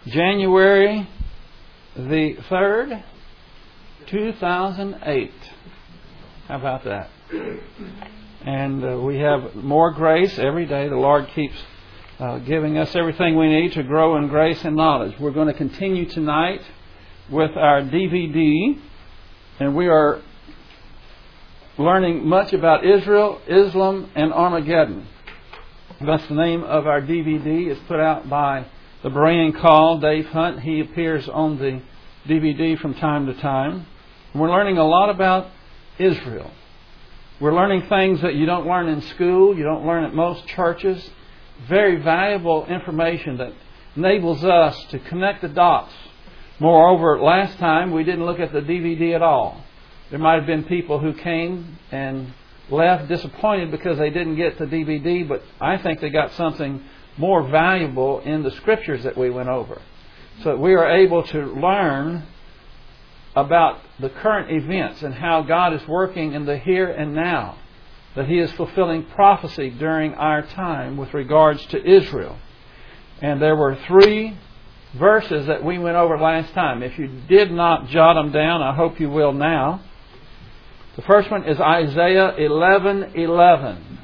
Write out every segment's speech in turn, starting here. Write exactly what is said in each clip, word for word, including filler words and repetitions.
January the third, two thousand eight. How about that? And uh, we have more grace every day. The Lord keeps uh, giving us everything we need to grow in grace and knowledge. We're going to continue tonight with our D V D, and we are learning much about Israel, Islam, and Armageddon. That's the name of our D V D. It's put out by the Berean Call, Dave Hunt. He appears on the D V D from time to time. And we're learning a lot about Israel. We're learning things that you don't learn in school, you don't learn at most churches. Very valuable information that enables us to connect the dots. Moreover, last time we didn't look at the D V D at all. There might have been people who came and left disappointed because they didn't get the D V D, but I think they got something more valuable in the scriptures that we went over. So that we are able to learn about the current events and how God is working in the here and now. That He is fulfilling prophecy during our time with regards to Israel. And there were three verses that we went over last time. If you did not jot them down, I hope you will now. The first one is Isaiah eleven eleven.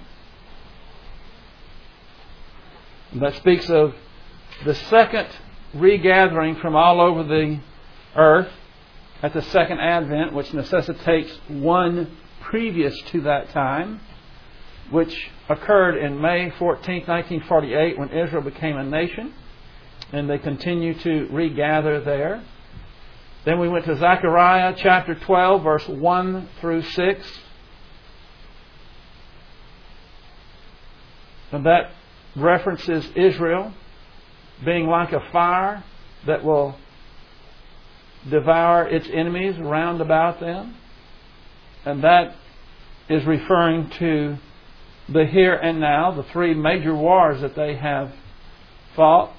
That speaks of the second regathering from all over the earth at the second advent, which necessitates one previous to that time, which occurred in May fourteenth, nineteen forty-eight, when Israel became a nation, and they continue to regather there. Then we went to Zechariah chapter twelve, verse one through six. And that references Israel being like a fire that will devour its enemies round about them. And that is referring to the here and now, the three major wars that they have fought.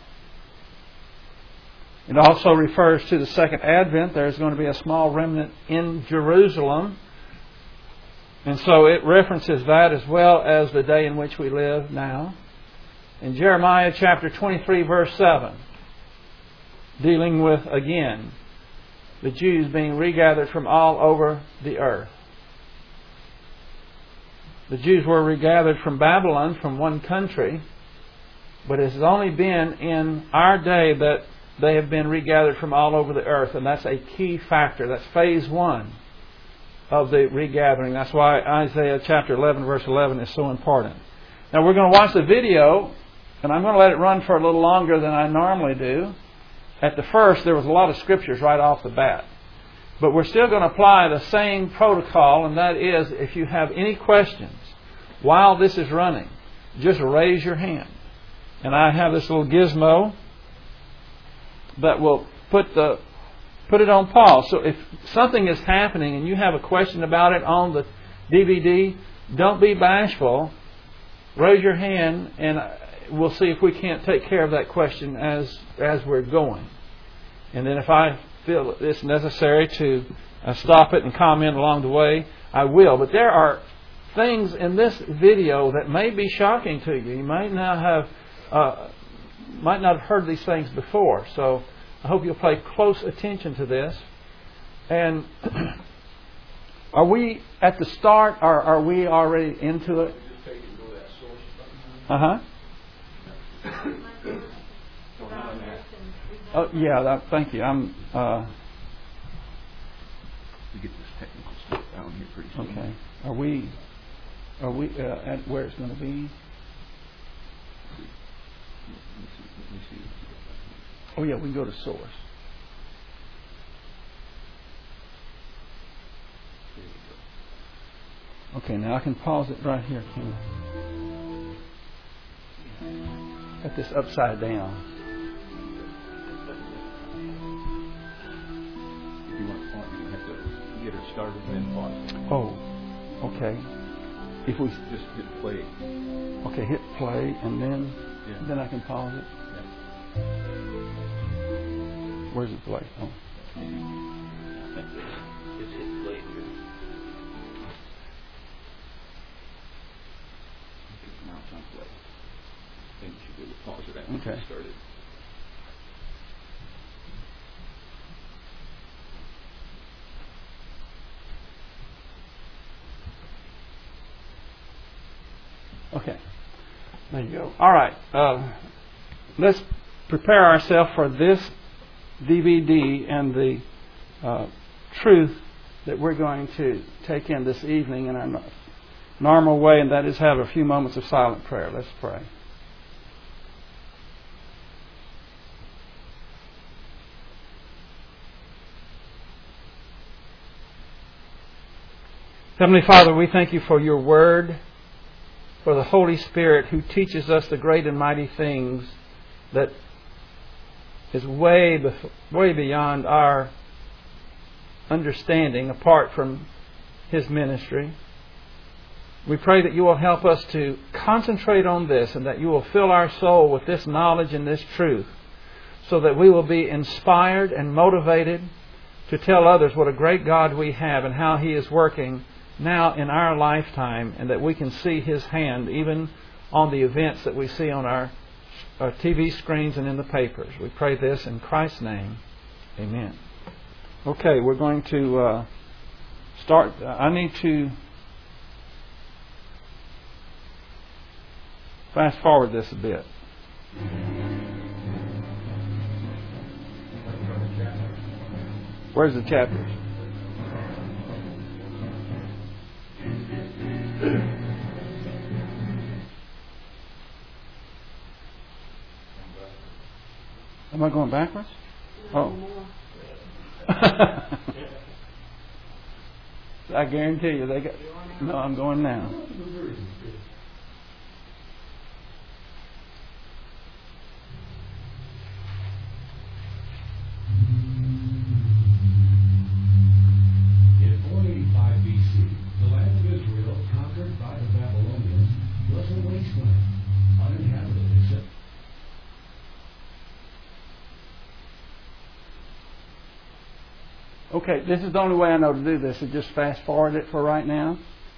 It also refers to the second advent. There's going to be a small remnant in Jerusalem. And so it references that as well as the day in which we live now. In Jeremiah chapter twenty-three, verse seven, dealing with, again, the Jews being regathered from all over the earth. The Jews were regathered from Babylon, from one country, but it has only been in our day that they have been regathered from all over the earth, and that's a key factor. That's phase one of the regathering. That's why Isaiah chapter eleven, verse eleven is so important. Now we're going to watch the video, and I'm going to let it run for a little longer than I normally do. At the first, there was a lot of scriptures right off the bat. But we're still going to apply the same protocol, and that is, if you have any questions while this is running, just raise your hand. And I have this little gizmo that will put the put it on pause. So if something is happening and you have a question about it on the D V D, don't be bashful. Raise your hand, and we'll see if we can't take care of that question as as we're going. And then if I feel it's necessary to uh, stop it and comment along the way, I will. But there are things in this video that may be shocking to you. You might not have uh, might not have heard these things before. So I hope you'll pay close attention to this. And are we at the start, or are we already into it? Uh huh. Oh yeah, that, thank you. I'm. Uh, we get this technical stuff down here pretty soon. Okay. Are we? Are we uh, at where it's going to be? Oh yeah, we can go to source. Okay, now I can pause it right here, can I? Got this upside down. If you want to pause, you have to get her started and then pause. Oh, okay. If we just hit play. Okay, hit play and then yeah. then I can pause it. Yeah. Where's it play? Oh. Just hit play here. Now it's on play. I think you should be able to pause it after okay. you started. Okay. There you go. All right. Uh, let's prepare ourselves for this D V D and the uh, truth that we're going to take in this evening in our no- normal way, and that is have a few moments of silent prayer. Let's pray. Heavenly Father, we thank you for your word, for the Holy Spirit who teaches us the great and mighty things that is way, bef- way beyond our understanding apart from His ministry. We pray that you will help us to concentrate on this and that you will fill our soul with this knowledge and this truth so that we will be inspired and motivated to tell others what a great God we have and how He is working now in our lifetime, and that we can see His hand even on the events that we see on our, our T V screens and in the papers. We pray this in Christ's name. Amen. Okay, we're going to uh, start. Uh, I need to fast forward this a bit. Where's the chapters? Am I going backwards? Oh. I guarantee you they got. No, I'm going now. Okay, this is the only way I know to do this, is just fast forward it for right now.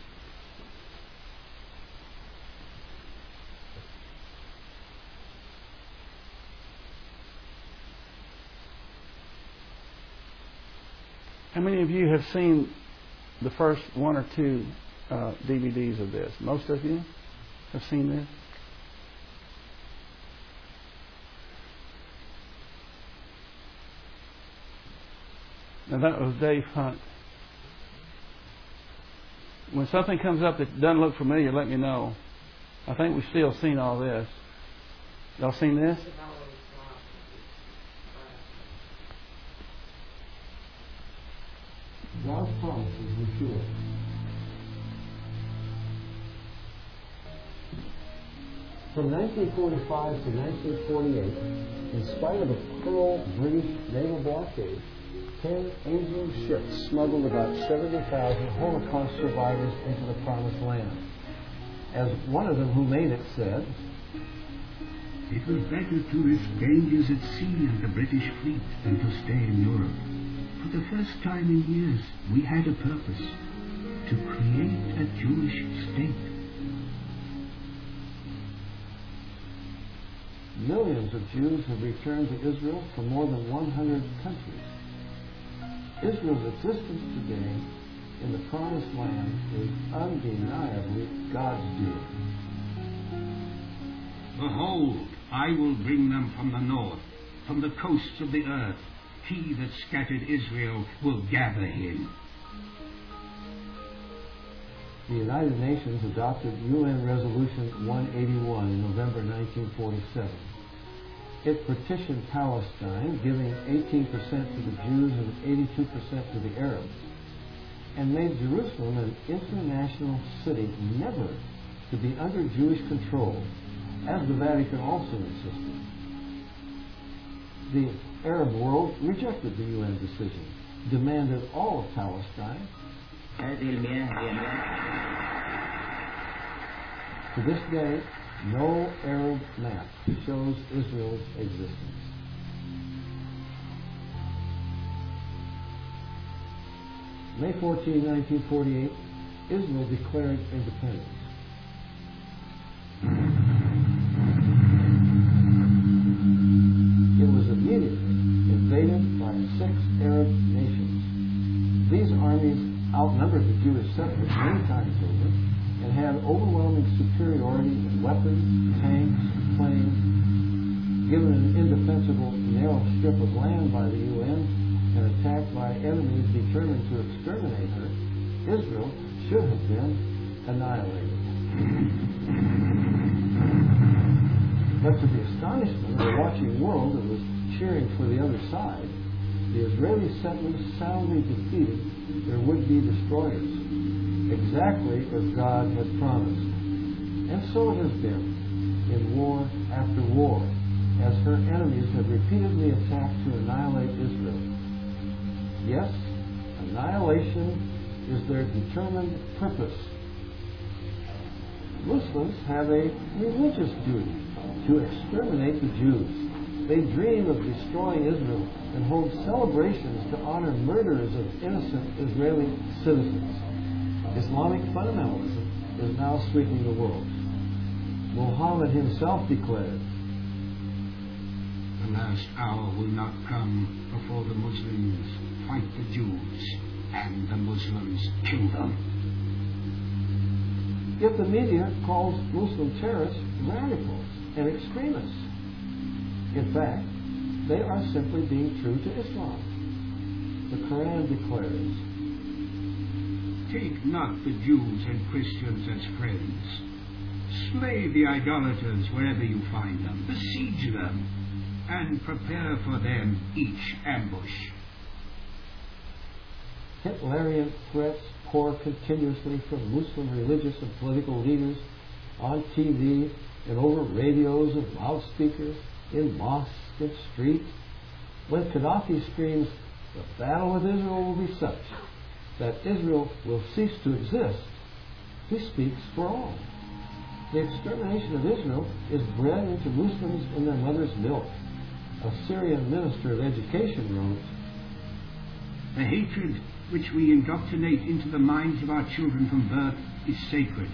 How many of you have seen the first one or two uh, D V Ds of this? Most of you have seen this? Now that was Dave Hunt. When something comes up that doesn't look familiar, let me know. I think we've still seen all this. Y'all seen this? God's promises were sure. From nineteen forty-five to nineteen forty-eight, in spite of a Pearl British naval blockade, ten Angel ships smuggled about seventy thousand Holocaust survivors into the Promised Land. As one of them who made it said, "It was better to risk dangers at sea in the British fleet than to stay in Europe. For the first time in years, we had a purpose, to create a Jewish state." Millions of Jews have returned to Israel from more than one hundred countries. Israel's existence today in the Promised Land is undeniably God's doing. "Behold, I will bring them from the north, from the coasts of the earth. He that scattered Israel will gather him." The United Nations adopted U N Resolution one eighty-one in November nineteen forty-seven. It partitioned Palestine, giving eighteen percent to the Jews and eighty-two percent to the Arabs, and made Jerusalem an international city never to be under Jewish control, as the Vatican also insisted. The Arab world rejected the U N decision, demanded all of Palestine. To this day, no Arab map shows Israel's existence. May fourteenth, nineteen forty-eight, Israel declared independence. It was immediately invaded by six Arab nations. These armies outnumbered the Jewish settlers many times over and had overwhelming superiority in weapons, tanks, planes. Given an indefensible narrow strip of land by the U N and attacked by enemies determined to exterminate her, Israel should have been annihilated. But to the astonishment of the watching world that was cheering for the other side, the Israeli settlers soundly defeated their would-be destroyers, exactly as God had promised. And so it has been in war after war, as her enemies have repeatedly attacked to annihilate Israel. Yes, annihilation is their determined purpose. Muslims have a religious duty to exterminate the Jews. They dream of destroying Israel and hold celebrations to honor murderers of innocent Israeli citizens. Islamic fundamentalism is now sweeping the world. Muhammad himself declared, "The last hour will not come before the Muslims fight the Jews and the Muslims kill them." Yet the media calls Muslim terrorists radicals and extremists. In fact, they are simply being true to Islam. The Quran declares, "Take not the Jews and Christians as friends. Slay the idolaters wherever you find them. Besiege them, and prepare for them each ambush." Hitlerian threats pour continuously from Muslim religious and political leaders on T V and over radios and loudspeakers, in mosques and streets. When Gaddafi screams, "The battle with Israel will be such that Israel will cease to exist," he speaks for all. The extermination of Israel is bred into Muslims in their mother's milk. A Syrian minister of education wrote, "The hatred which we indoctrinate into the minds of our children from birth is sacred."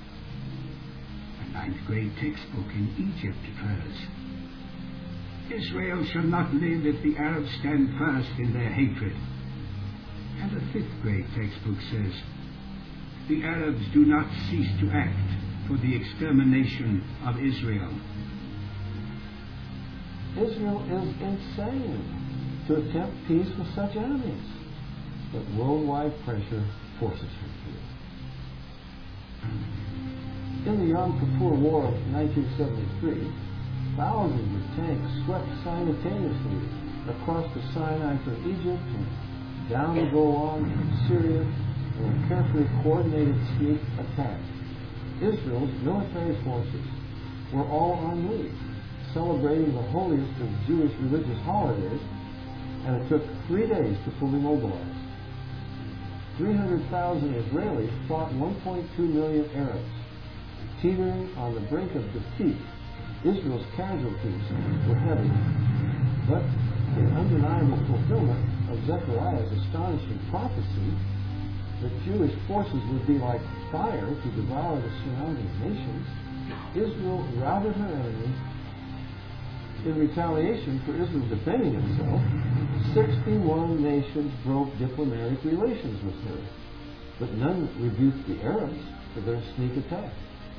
A ninth grade textbook in Egypt declares, "Israel shall not live if the Arabs stand first in their hatred." And a fifth grade textbook says, "The Arabs do not cease to act for the extermination of Israel." Israel is insane to attempt peace with such enemies, but worldwide pressure forces her to. In the Yom Kippur War of nineteen seventy-three, thousands of tanks swept simultaneously across the Sinai from Egypt and down the Golan from Syria in a carefully coordinated sneak attack. Israel's military forces were all en route, celebrating the holiest of Jewish religious holidays, and it took three days to fully mobilize. three hundred thousand Israelis fought one point two million Arabs. Teetering on the brink of defeat, Israel's casualties were heavy. But in undeniable fulfillment of Zechariah's astonishing prophecy that Jewish forces would be like fire to devour the surrounding nations, Israel routed her enemies. In retaliation for Israel defending itself, sixty-one nations broke diplomatic relations with her, but none rebuked the Arabs for their sneak attack.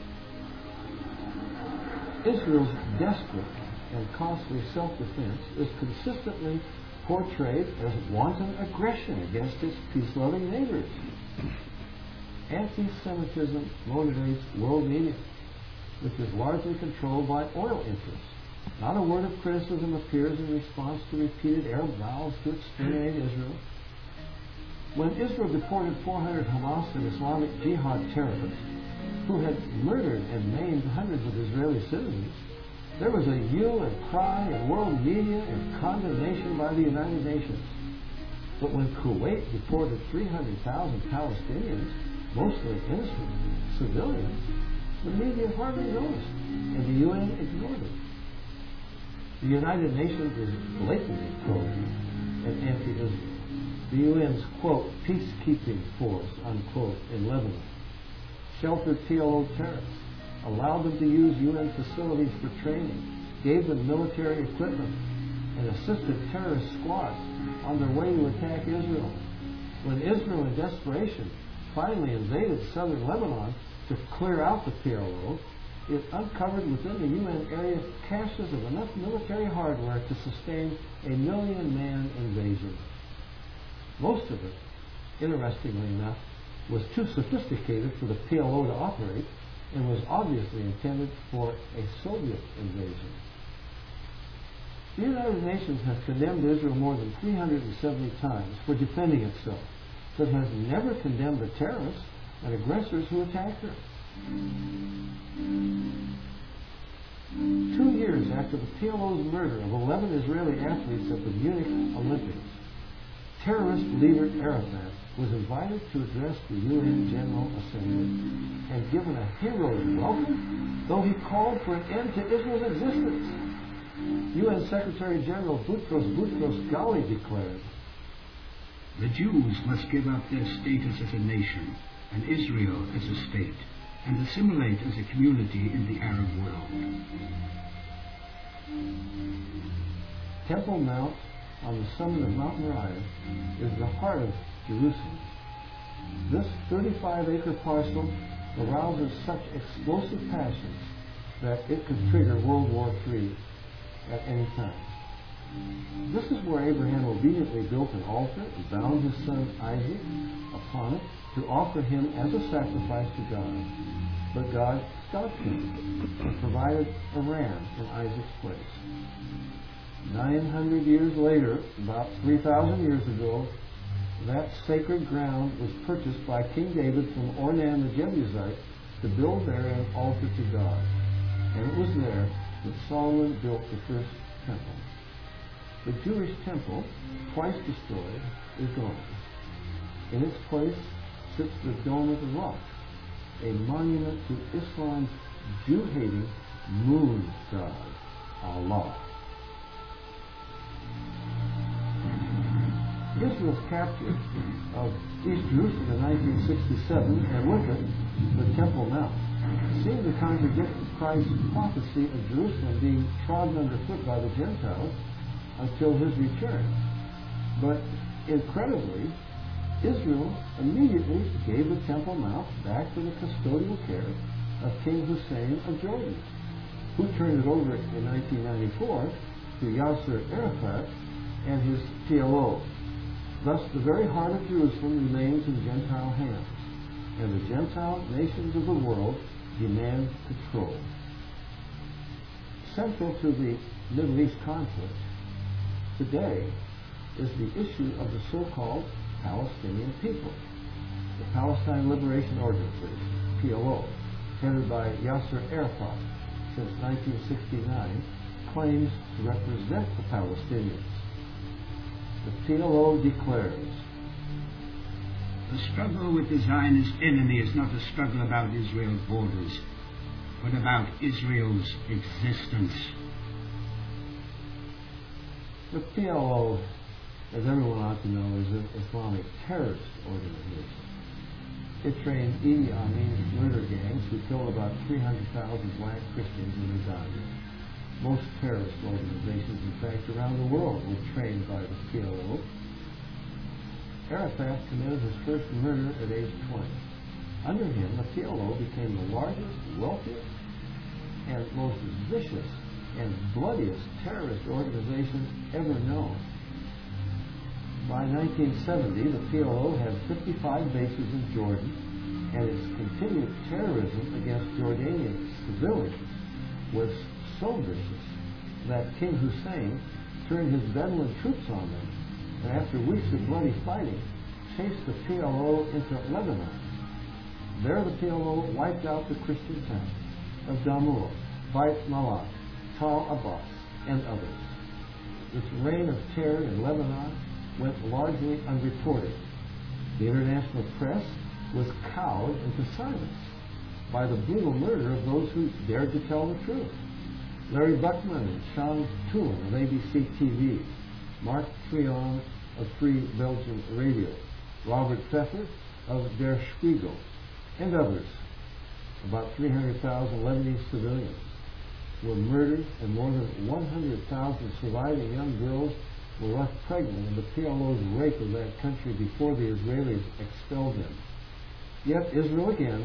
Israel's desperate and costly self-defense is consistently portrayed as wanton aggression against its peace-loving neighbors. Anti-Semitism motivates world media, which is largely controlled by oil interests. Not a word of criticism appears in response to repeated Arab vows to exterminate Israel. When Israel deported four hundred Hamas and Islamic Jihad terrorists who had murdered and maimed hundreds of Israeli citizens, there was a hue and cry in world media and condemnation by the United Nations. But when Kuwait deported three hundred thousand Palestinians, mostly innocent civilians, the media hardly noticed, and the U N ignored it. The United Nations is blatantly pro-Israel and anti-Israel. The U N's, quote, peacekeeping force, unquote, in Lebanon sheltered P L O terrorists, allowed them to use U N facilities for training, gave them military equipment, and assisted terrorist squads on their way to attack Israel. When Israel, in desperation, finally invaded southern Lebanon to clear out the P L O, it uncovered within the U N area caches of enough military hardware to sustain a million-man invasion. Most of it, interestingly enough, was too sophisticated for the P L O to operate and was obviously intended for a Soviet invasion. The United Nations has condemned Israel more than three hundred seventy times for defending itself, but has never condemned the terrorists and aggressors who attacked her. Two years after the P L O's murder of eleven Israeli athletes at the Munich Olympics, terrorist leader Arafat was invited to address the U N General Assembly and given a heroic welcome, though he called for an end to Israel's existence. U N Secretary General Boutros Boutros Ghali declared, "The Jews must give up their status as a nation and Israel as a state, and assimilate as a community in the Arab world." Temple Mount on the summit of Mount Moriah is the heart of Jerusalem. This thirty-five acre parcel arouses such explosive passions that it could trigger World War Three at any time. This is where Abraham obediently built an altar and bound his son Isaac upon it to offer him as a sacrifice to God. But God stopped him and provided a ram in Isaac's place. Nine hundred years later, about three thousand years ago, that sacred ground was purchased by King David from Ornan the Jebusite to build there an altar to God. And it was there that Solomon built the first temple. The Jewish temple, twice destroyed, is gone. In its place sits the Dome of the Rock, a monument to Islam's Jew-hating moon god, Allah. Israel's capture of East Jerusalem in nineteen sixty-seven, and with it the Temple Mount, seemed to contradict Christ's prophecy of Jerusalem being trodden underfoot by the Gentiles until his return. But incredibly, Israel immediately gave the Temple Mount back to the custodial care of King Hussein of Jordan, who turned it over in nineteen ninety-four to Yasser Arafat and his P L O. Thus, the very heart of Jerusalem remains in Gentile hands, and the Gentile nations of the world demand control. Central to the Middle East conflict today is the issue of the so-called Palestinian people. The Palestine Liberation Organization, P L O, headed by Yasser Arafat since nineteen sixty-nine, claims to represent the Palestinians. The P L O declares, "The struggle with the Zionist enemy is not a struggle about Israel's borders, but about Israel's existence." The P L O, as everyone ought to know, is an Islamic terrorist organization. It trained Idi Amin's murder gangs who killed about three hundred thousand black Christians in Uganda. Most terrorist organizations, in fact, around the world were trained by the P L O. Arafat committed his first murder at age twenty. Under him, the P L O became the largest, wealthiest, and most vicious and bloodiest terrorist organization ever known. By nineteen seventy, the P L O had fifty-five bases in Jordan, and its continued terrorism against Jordanian civilians was so vicious that King Hussein turned his Bedouin troops on them, and after weeks of bloody fighting, chased the P L O into Lebanon. There the P L O wiped out the Christian towns of Damour, Beit Malak, Tal Abbas, and others. Its reign of terror in Lebanon went largely unreported. The international press was cowed into silence by the brutal murder of those who dared to tell the truth. Larry Buckman and Sean Toulon of A B C T V, Mark Trion of Free Belgian Radio, Robert Pfeffer of Der Spiegel, and others. About three hundred thousand Lebanese civilians were murdered, and more than one hundred thousand surviving young girls were left pregnant in the P L O's rape of that country before the Israelis expelled them. Yet Israel again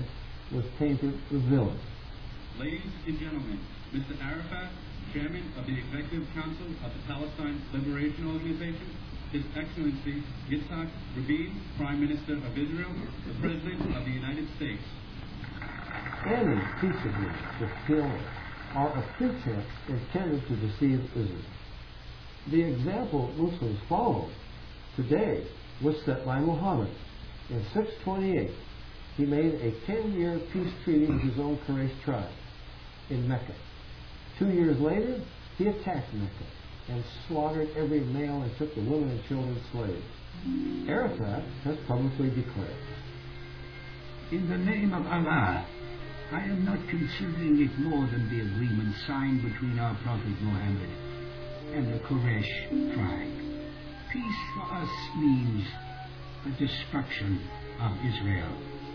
was painted the villain. Ladies and gentlemen, Mister Arafat, Chairman of the Executive Council of the Palestine Liberation Organization, His Excellency Yitzhak Rabin, Prime Minister of Israel, the President of the United States. Any peace agreements with P L O are a pretense intended to deceive Israel. The example Muslims follow today was set by Muhammad. In six twenty-eight, he made a ten-year peace treaty with his own Quraysh tribe in Mecca. Two years later, he attacked Mecca and slaughtered every male and took the women and children slaves. Arafat has publicly declared, In the name of Allah, I am not considering it more than the agreement signed between our Prophet Muhammad and the Quraysh tribe. Peace for us means the destruction of Israel.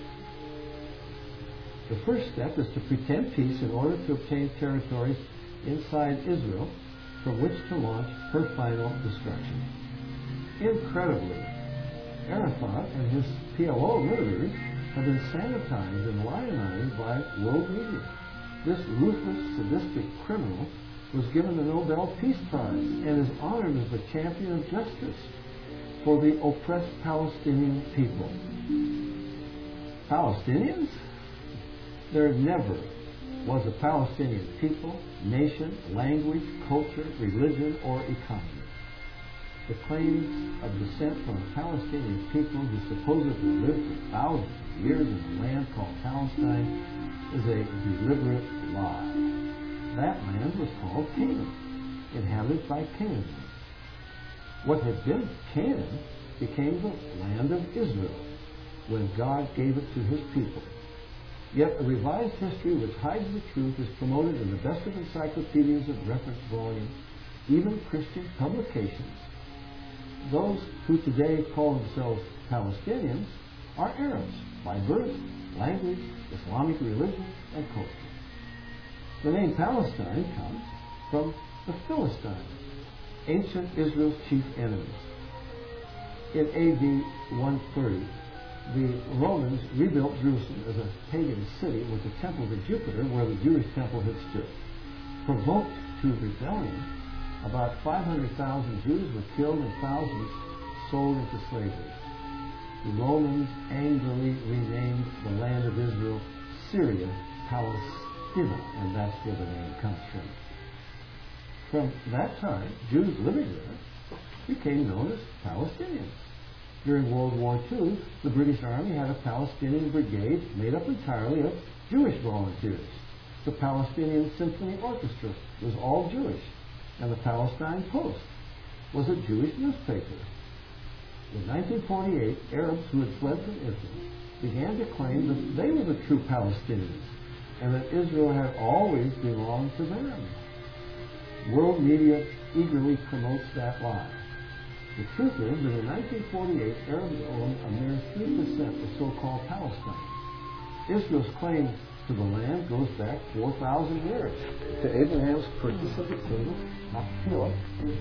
The first step is to pretend peace in order to obtain territories inside Israel from which to launch her final destruction. Incredibly, Arafat and his P L O murderers have been sanitized and lionized by world media. This ruthless, sadistic criminal was given the Nobel Peace Prize and is honored as the champion of justice for the oppressed Palestinian people. Palestinians? There never was a Palestinian people, nation, language, culture, religion, or economy. The claims of descent from a Palestinian people who supposedly lived for thousands of years in a land called Palestine is a deliberate lie. That land was called Canaan, inhabited by Canaanites. What had been Canaan became the land of Israel when God gave it to his people. Yet a revised history which hides the truth is promoted in the best of encyclopedias and reference volumes, even Christian publications. Those who today call themselves Palestinians are Arabs by birth, language, Islamic religion, and culture. The name Palestine comes from the Philistines, ancient Israel's chief enemies. In A D one thirty, the Romans rebuilt Jerusalem as a pagan city with a temple to Jupiter where the Jewish temple had stood. Provoked to rebellion, about five hundred thousand Jews were killed and thousands sold into slavery. The Romans angrily renamed the land of Israel Syria Palestina, and that's where the name comes from. From that time, Jews living there became known as Palestinians. During World War Two, the British Army had a Palestinian brigade made up entirely of Jewish volunteers. The Palestinian Symphony Orchestra was all Jewish, and the Palestine Post was a Jewish newspaper. In nineteen forty-eight, Arabs who had fled from Israel began to claim that they were the true Palestinians and that Israel had always belonged to them. World media eagerly promotes that lie. The truth is that in nineteen forty-eight, Arabs owned a mere three percent of so-called Palestine. Israel's claim to the land goes back four thousand years to Abraham's purchase of the kingdom of Philip.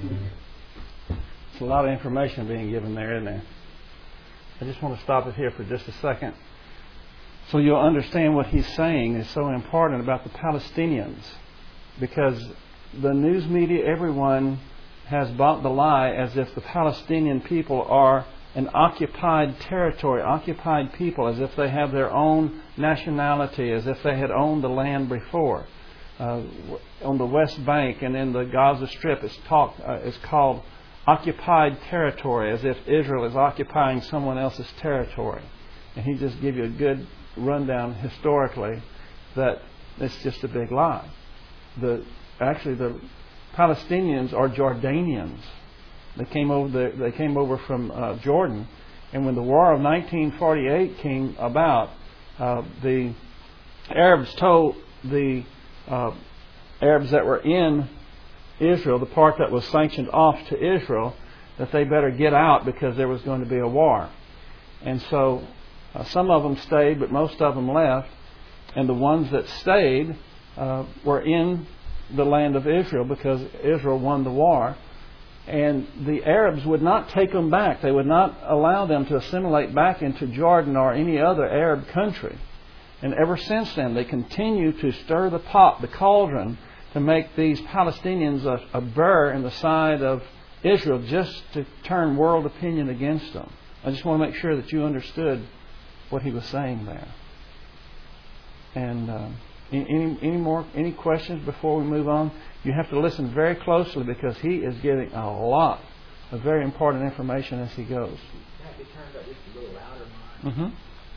It's a lot of information being given there, isn't there? I just want to stop it here for just a second so you'll understand what he's saying is so important about the Palestinians, because the news media, everyone has bought the lie as if the Palestinian people are an occupied territory, occupied people, as if they have their own nationality, as if they had owned the land before. Uh, on the West Bank and in the Gaza Strip, it's, talk, uh, it's called occupied territory, as if Israel is occupying someone else's territory. And he just gave you a good rundown historically that it's just a big lie. The actually the Palestinians are Jordanians. They came over the, they came over from uh, Jordan, and when the War of nineteen forty-eight came about, uh, the Arabs told the uh, Arabs that were in Israel, the part that was sanctioned off to Israel, that they better get out because there was going to be a war. And so uh, some of them stayed, but most of them left. And the ones that stayed uh, were in the land of Israel because Israel won the war. And the Arabs would not take them back. They would not allow them to assimilate back into Jordan or any other Arab country. And ever since then, they continue to stir the pot, the cauldron, to make these Palestinians a, a burr in the side of Israel just to turn world opinion against them. I just want to make sure that you understood what he was saying there. And uh, any, any more any questions before we move on? You have to listen very closely because he is giving a lot of very important information as he goes. Can I be turned up just a little louder, Mike? Mm-hmm.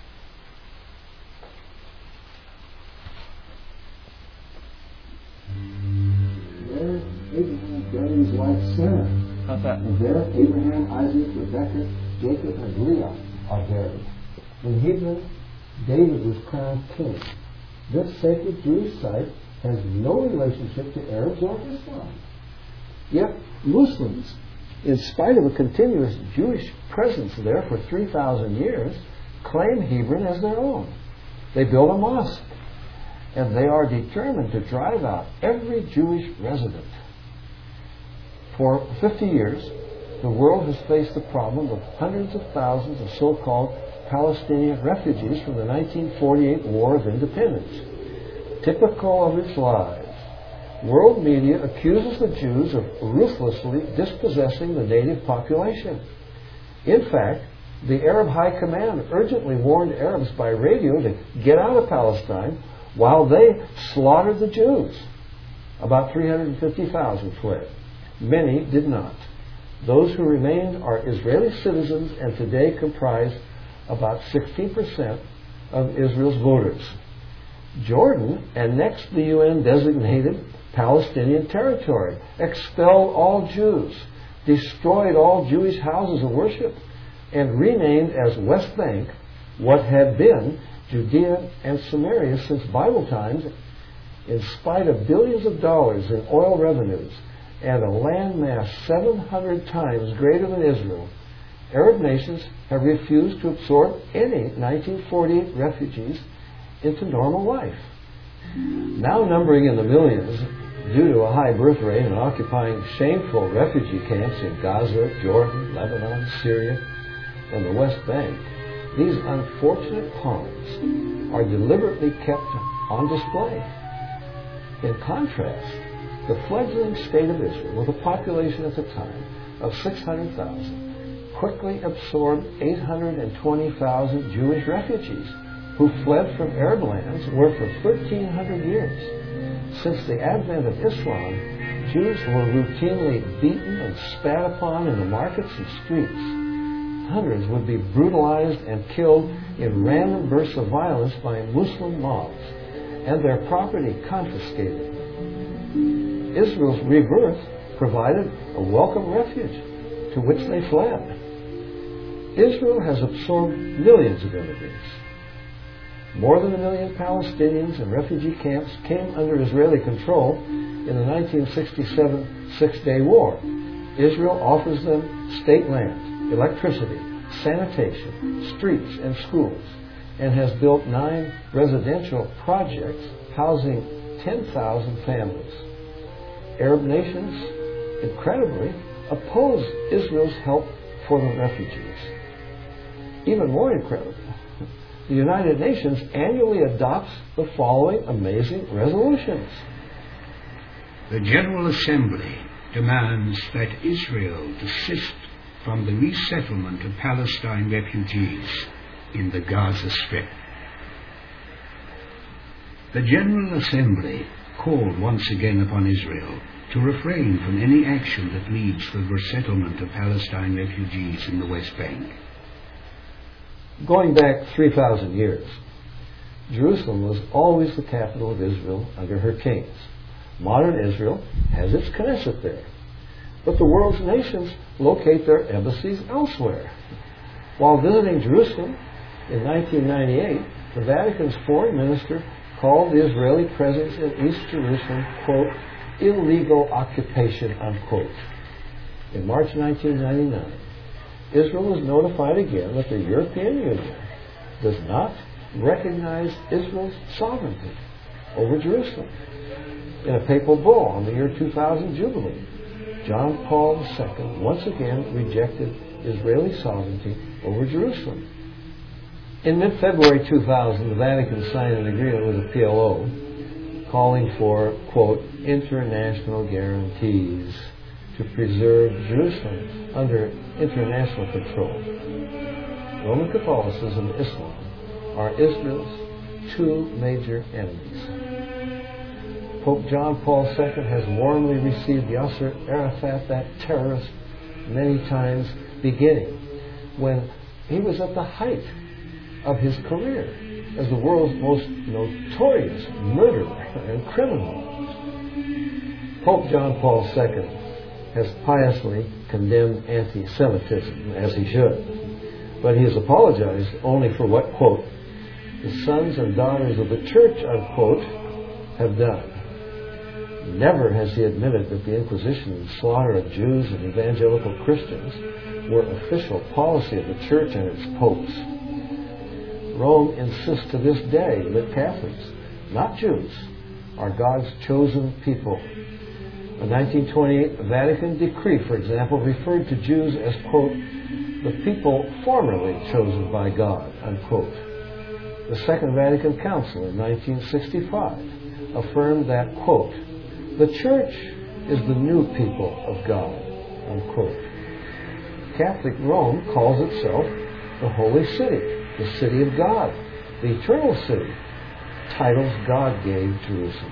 There, Abraham buried his wife Sarah. How's that? And there, Abraham, Isaac, Rebekah, Jacob, and Leah are buried. In Hebron, David was crowned king. This sacred Jewish site has no relationship to Arabs or Islam. Yet, Muslims, in spite of a continuous Jewish presence there for three thousand years, claim Hebron as their own. They build a mosque, and they are determined to drive out every Jewish resident. For fifty years, the world has faced the problem of hundreds of thousands of so-called Palestinian refugees from the nineteen forty-eight War of Independence. Typical of its lies, world media accuses the Jews of ruthlessly dispossessing the native population. In fact, the Arab High Command urgently warned Arabs by radio to get out of Palestine while they slaughtered the Jews. About three hundred fifty thousand fled. Many did not. Those who remained are Israeli citizens and today comprise about sixteen percent of Israel's voters. Jordan annexed the U N-designated Palestinian territory, expelled all Jews, destroyed all Jewish houses of worship, and renamed as West Bank what had been Judea and Samaria since Bible times, in spite of billions of dollars in oil revenues and a landmass seven hundred times greater than Israel. Arab nations have refused to absorb any nineteen forty-eight refugees into normal life. Now numbering in the millions due to a high birth rate and occupying shameful refugee camps in Gaza, Jordan, Lebanon, Syria, and the West Bank, these unfortunate pawns are deliberately kept on display. In contrast, the fledgling state of Israel, with a population at the time of six hundred thousand, quickly absorbed eight hundred twenty thousand Jewish refugees who fled from Arab lands where for thirteen hundred years. Since the advent of Islam, Jews were routinely beaten and spat upon in the markets and streets. Hundreds would be brutalized and killed in random bursts of violence by Muslim mobs, and their property confiscated. Israel's rebirth provided a welcome refuge to which they fled. Israel has absorbed millions of immigrants. More than a million Palestinians in refugee camps came under Israeli control in the nineteen sixty-seven Six-Day War. Israel offers them state land, electricity, sanitation, streets, and schools, and has built nine residential projects housing ten thousand families. Arab nations, incredibly, oppose Israel's help for the refugees. Even more incredible, the United Nations annually adopts the following amazing resolutions. The General Assembly demands that Israel desist from the resettlement of Palestine refugees in the Gaza Strip. The General Assembly called once again upon Israel to refrain from any action that leads to the resettlement of Palestine refugees in the West Bank. Going back three thousand years, Jerusalem was always the capital of Israel under her kings. Modern Israel has its Knesset there, but the world's nations locate their embassies elsewhere. While visiting Jerusalem in nineteen ninety-eight, the Vatican's foreign minister called the Israeli presence in East Jerusalem, quote, illegal occupation, unquote. In March nineteen ninety-nine, Israel was notified again that the European Union does not recognize Israel's sovereignty over Jerusalem. In a papal bull on the year two thousand Jubilee, John Paul the Second once again rejected Israeli sovereignty over Jerusalem. In mid-February two thousand, the Vatican signed an agreement with the P L O calling for, quote, international guarantees to preserve Jerusalem under international control. Roman Catholicism and Islam are Israel's two major enemies. Pope John Paul the Second has warmly received Yasser Arafat, that terrorist, many times, beginning when he was at the height of his career as the world's most notorious murderer and criminal. Pope John Paul the Second has piously condemned anti-Semitism, as he should, but he has apologized only for what, quote, the sons and daughters of the church, unquote, have done. Never has he admitted that the Inquisition and slaughter of Jews and evangelical Christians were official policy of the church and its popes. Rome insists to this day that Catholics, not Jews, are God's chosen people. A nineteen twenty-eight Vatican decree, for example, referred to Jews as, quote, the people formerly chosen by God, unquote. The Second Vatican Council in nineteen sixty-five affirmed that, quote, the church is the new people of God, unquote. Catholic Rome calls itself the Holy City, the City of God, the Eternal City, titles God gave Jerusalem.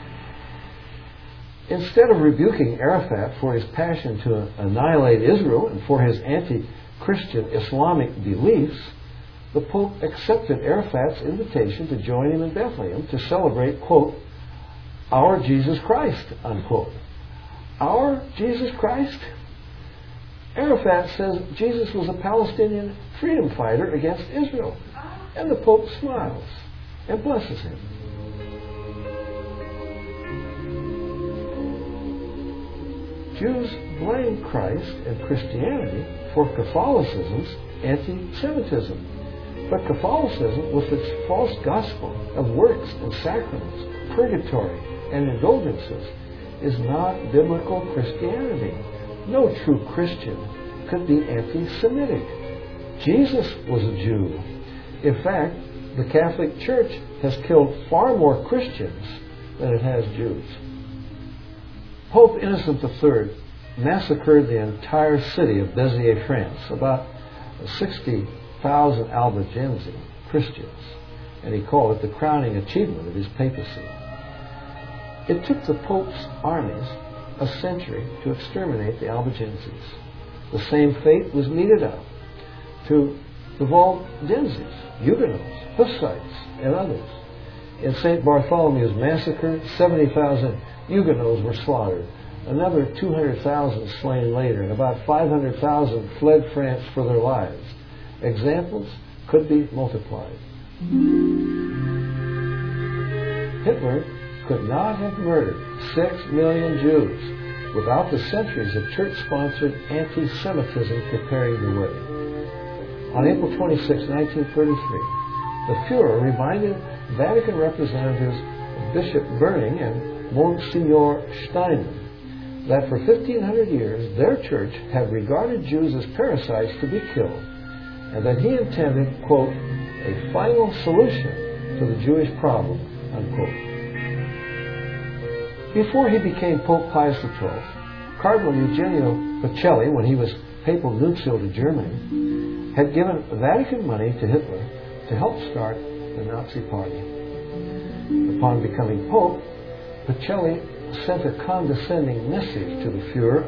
Instead of rebuking Arafat for his passion to annihilate Israel and for his anti-Christian Islamic beliefs, the Pope accepted Arafat's invitation to join him in Bethlehem to celebrate, quote, our Jesus Christ, unquote. Our Jesus Christ? Arafat says Jesus was a Palestinian freedom fighter against Israel. And the Pope smiles and blesses him. Jews blame Christ and Christianity for Catholicism's anti-Semitism. But Catholicism, with its false gospel of works and sacraments, purgatory, and indulgences, is not biblical Christianity. No true Christian could be anti-Semitic. Jesus was a Jew. In fact, the Catholic Church has killed far more Christians than it has Jews. Pope Innocent the Third massacred the entire city of Béziers, France, about sixty thousand Albigense Christians, and he called it the crowning achievement of his papacy. It took the Pope's armies a century to exterminate the Albigenses. The same fate was meted out to the Waldenses, Huguenots, Hussites, and others. In Saint Bartholomew's massacre, seventy thousand Huguenots were slaughtered, another two hundred thousand slain later, and about five hundred thousand fled France for their lives. Examples could be multiplied. Hitler could not have murdered six million Jews without the centuries of church-sponsored anti-Semitism preparing the way. On April twenty-sixth, nineteen thirty-three, the Fuhrer reminded Vatican representatives Bishop Berning and Monsignor Steinman that for fifteen hundred years their church had regarded Jews as parasites to be killed, and that he intended, quote, a final solution to the Jewish problem, unquote. Before he became Pope Pius the Twelfth, Cardinal Eugenio Pacelli, when he was papal nuncio to Germany, had given Vatican money to Hitler to help start the Nazi Party. Upon becoming Pope, Pacelli sent a condescending message to the Fuhrer.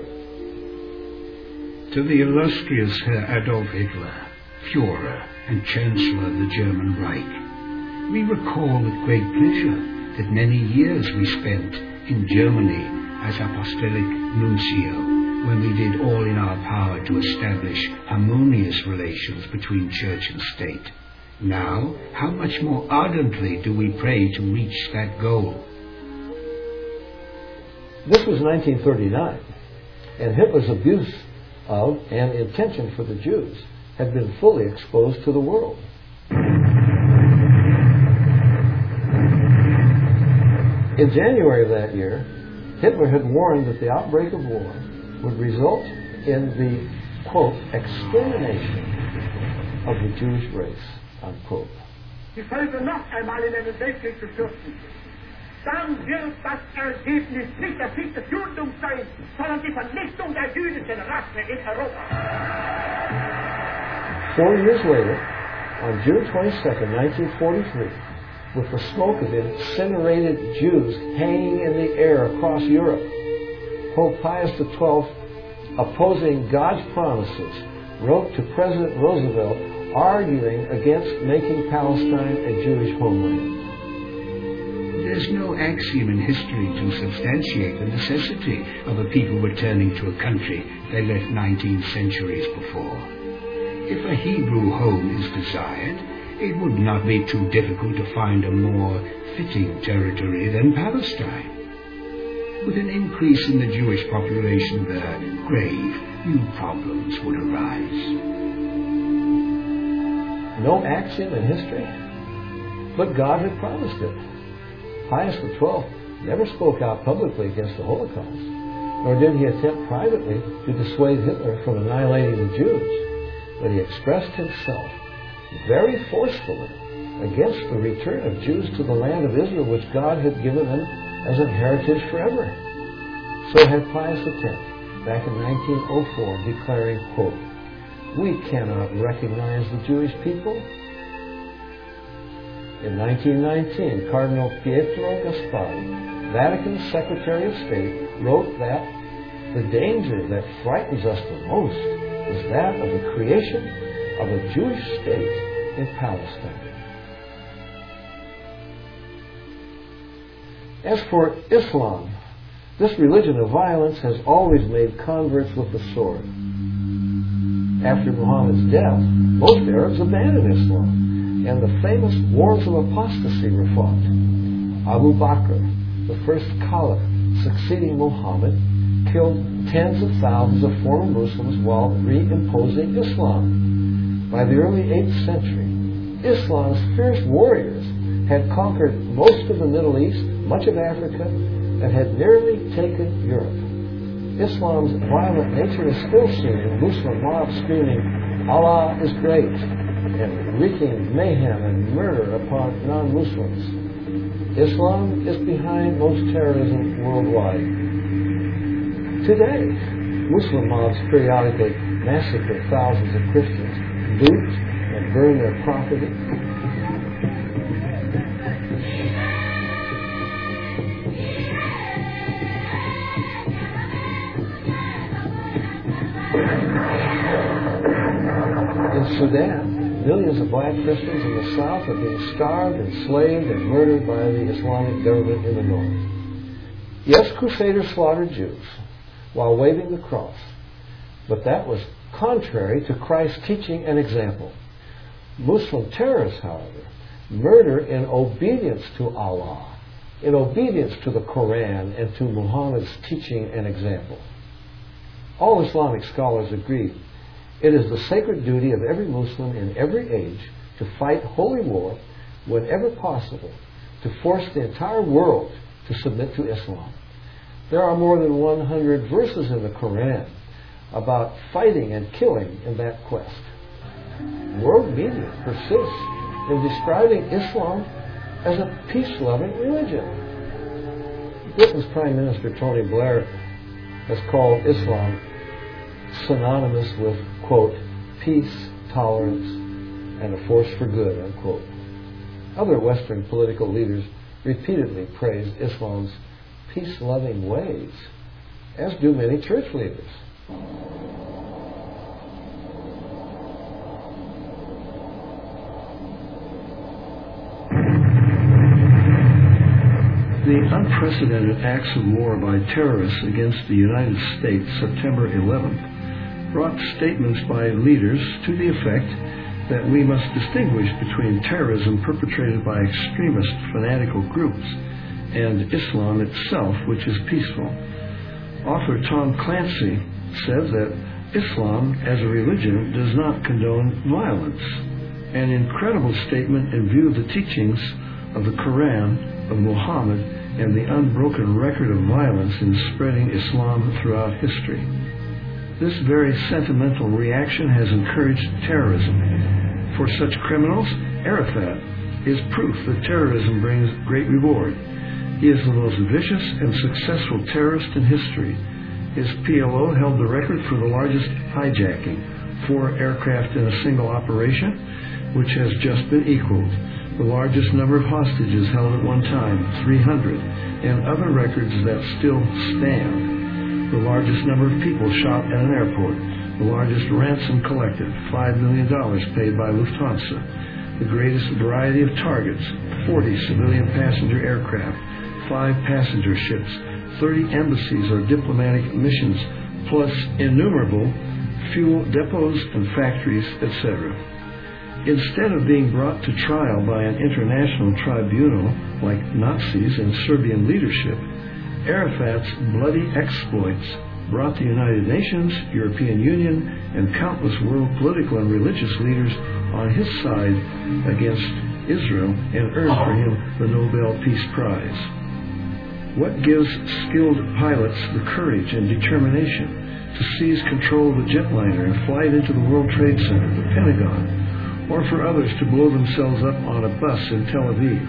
To the illustrious Herr Adolf Hitler, Führer and Chancellor of the German Reich, we recall with great pleasure that many years we spent in Germany as apostolic nuncio, when we did all in our power to establish harmonious relations between church and state. Now, how much more ardently do we pray to reach that goal? This was nineteen thirty-nine, and Hitler's abuse of and intention for the Jews had been fully exposed to the world. In January of that year, Hitler had warned that the outbreak of war would result in the, quote, extermination of the Jewish race, unquote. Die Völker noch einmal in einen Weltkrieg zu stürzen, dann wird das Ergebnis nicht der Sieg des Judentums sein, sondern die Vernichtung der jüdischen Rasse in Europa. Four years later, on June twenty-second, nineteen forty-three, with the smoke of incinerated Jews hanging in the air across Europe, Pope Pius the twelfth, opposing God's promises, wrote to President Roosevelt arguing against making Palestine a Jewish homeland. There's no axiom in history to substantiate the necessity of a people returning to a country they left nineteen centuries before. If a Hebrew home is desired, it would not be too difficult to find a more fitting territory than Palestine. With an increase in the Jewish population there, grave new problems would arise. No axiom in history, but God had promised it. Pius the twelfth never spoke out publicly against the Holocaust, nor did he attempt privately to dissuade Hitler from annihilating the Jews, but he expressed himself very forcefully against the return of Jews to the land of Israel, which God had given them as a heritage forever. So had Pius the tenth, back in nineteen oh four, declaring, quote, "We cannot recognize the Jewish people." In nineteen nineteen, Cardinal Pietro Gasparri, Vatican Secretary of State, wrote that the danger that frightens us the most is that of the creation of a Jewish state in Palestine. As for Islam, this religion of violence has always made converts with the sword. After Muhammad's death, most Arabs abandoned Islam, and the famous wars of apostasy were fought. Abu Bakr, the first caliph succeeding Muhammad, killed tens of thousands of former Muslims while reimposing Islam. By the early eighth century, Islam's fierce warriors had conquered most of the Middle East, much of Africa, and had nearly taken Europe. Islam's violent nature is still seen in Muslim mobs screaming, "Allah is great," and wreaking mayhem and murder upon non-Muslims. Islam is behind most terrorism worldwide. Today, Muslim mobs periodically massacre thousands of Christians, loot and burn their property. In Sudan, millions of black Christians in the south are being starved, enslaved, and murdered by the Islamic government in the north. Yes, Crusaders slaughtered Jews while waving the cross, but that was contrary to Christ's teaching and example. Muslim terrorists, however, murder in obedience to Allah, in obedience to the Quran and to Muhammad's teaching and example. All Islamic scholars agree it is the sacred duty of every Muslim in every age to fight holy war whenever possible, to force the entire world to submit to Islam. There are more than one hundred verses in the Quran about fighting and killing in that quest. World media persists in describing Islam as a peace-loving religion. Britain's Prime Minister Tony Blair has called Islam synonymous with, quote, peace, tolerance, and a force for good, unquote. Other Western political leaders repeatedly praised Islam's peace-loving ways, as do many church leaders. The unprecedented acts of war by terrorists against the United States September eleventh brought statements by leaders to the effect that we must distinguish between terrorism perpetrated by extremist fanatical groups and Islam itself, which is peaceful. Author Tom Clancy said that Islam as a religion does not condone violence, an incredible statement in view of the teachings of the Quran, of Muhammad, and the unbroken record of violence in spreading Islam throughout history. This very sentimental reaction has encouraged terrorism. For such criminals, Arafat is proof that terrorism brings great reward. He is the most vicious and successful terrorist in history. His P L O held the record for the largest hijacking, four aircraft in a single operation, which has just been equaled. The largest number of hostages held at one time, three hundred, and other records that still stand. The largest number of people shot at an airport. The largest ransom collected, five million dollars paid by Lufthansa. The greatest variety of targets, forty civilian passenger aircraft, five passenger ships, thirty embassies or diplomatic missions, plus innumerable fuel depots and factories, et cetera. Instead of being brought to trial by an international tribunal like Nazis and Serbian leadership, Arafat's bloody exploits brought the United Nations, European Union, and countless world political and religious leaders on his side against Israel and earned for him the Nobel Peace Prize. What gives skilled pilots the courage and determination to seize control of a jetliner and fly it into the World Trade Center, the Pentagon, or for others to blow themselves up on a bus in Tel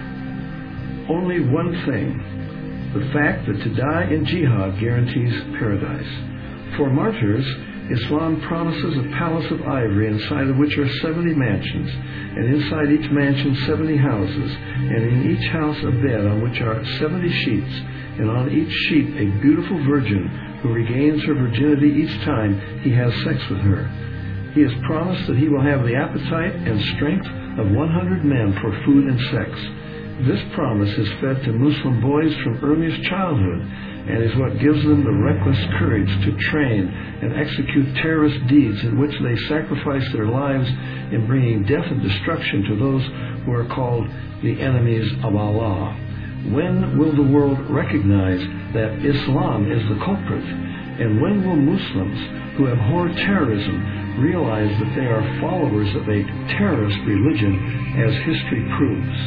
Aviv? Only one thing: the fact that to die in jihad guarantees paradise. For martyrs, Islam promises a palace of ivory inside of which are seventy mansions, and inside each mansion seventy houses, and in each house a bed on which are seventy sheets, and on each sheet a beautiful virgin who regains her virginity each time he has sex with her. He has promised that he will have the appetite and strength of one hundred men for food and sex. This promise is fed to Muslim boys from earliest childhood and is what gives them the reckless courage to train and execute terrorist deeds in which they sacrifice their lives in bringing death and destruction to those who are called the enemies of Allah. When will the world recognize that Islam is the culprit? And when will Muslims who abhor terrorism realize that they are followers of a terrorist religion, as history proves?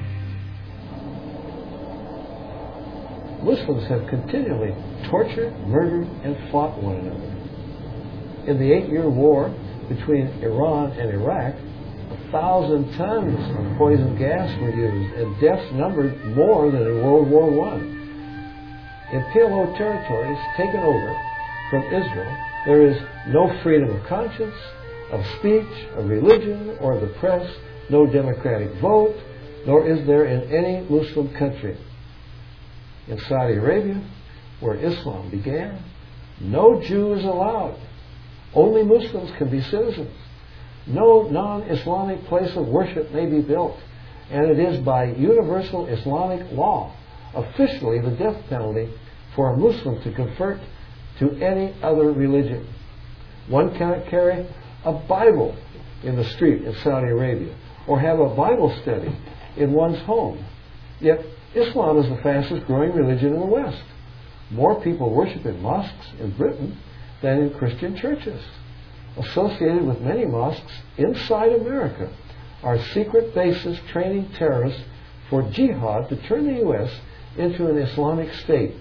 Muslims have continually tortured, murdered, and fought one another. In the eight-year war between Iran and Iraq, a thousand tons of poison gas were used, and deaths numbered more than in World War One. In P L O territories taken over from Israel, there is no freedom of conscience, of speech, of religion, or of the press, no democratic vote, nor is there in any Muslim country. In Saudi Arabia, where Islam began, no Jew is allowed. Only Muslims can be citizens. No non-Islamic place of worship may be built, and it is by universal Islamic law officially the death penalty for a Muslim to convert to any other religion. One cannot carry a Bible in the street in Saudi Arabia or have a Bible study in one's home. Yet Islam is the fastest growing religion in the West. More people worship in mosques in Britain than in Christian churches. Associated with many mosques inside America are secret bases training terrorists for jihad to turn the U S into an Islamic state.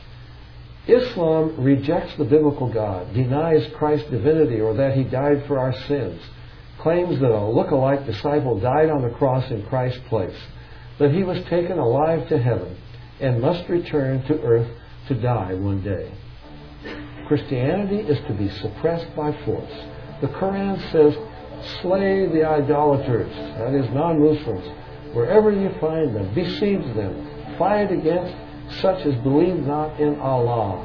Islam rejects the biblical God, denies Christ's divinity or that he died for our sins, claims that a look-alike disciple died on the cross in Christ's place, that he was taken alive to heaven and must return to earth to die one day. Christianity is to be suppressed by force. The Quran says, slay the idolaters, that is, non-Muslims, wherever you find them, besiege them, fight against such as believe not in Allah.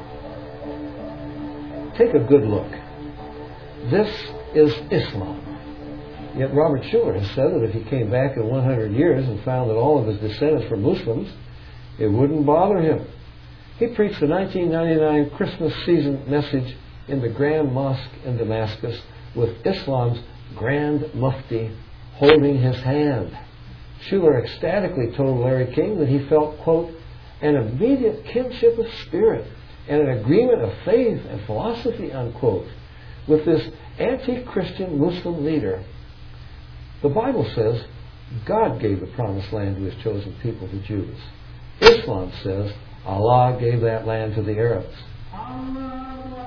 Take a good look. This is Islam. Yet Robert Schuller has said that if he came back in one hundred years and found that all of his descendants were Muslims, it wouldn't bother him. He preached the nineteen ninety-nine Christmas season message in the Grand Mosque in Damascus with Islam's Grand Mufti holding his hand. Schuller ecstatically told Larry King that he felt, quote, an immediate kinship of spirit and an agreement of faith and philosophy, unquote, with this anti-Christian Muslim leader. The Bible says God gave the promised land to his chosen people, the Jews. Islam says Allah gave that land to the Arabs.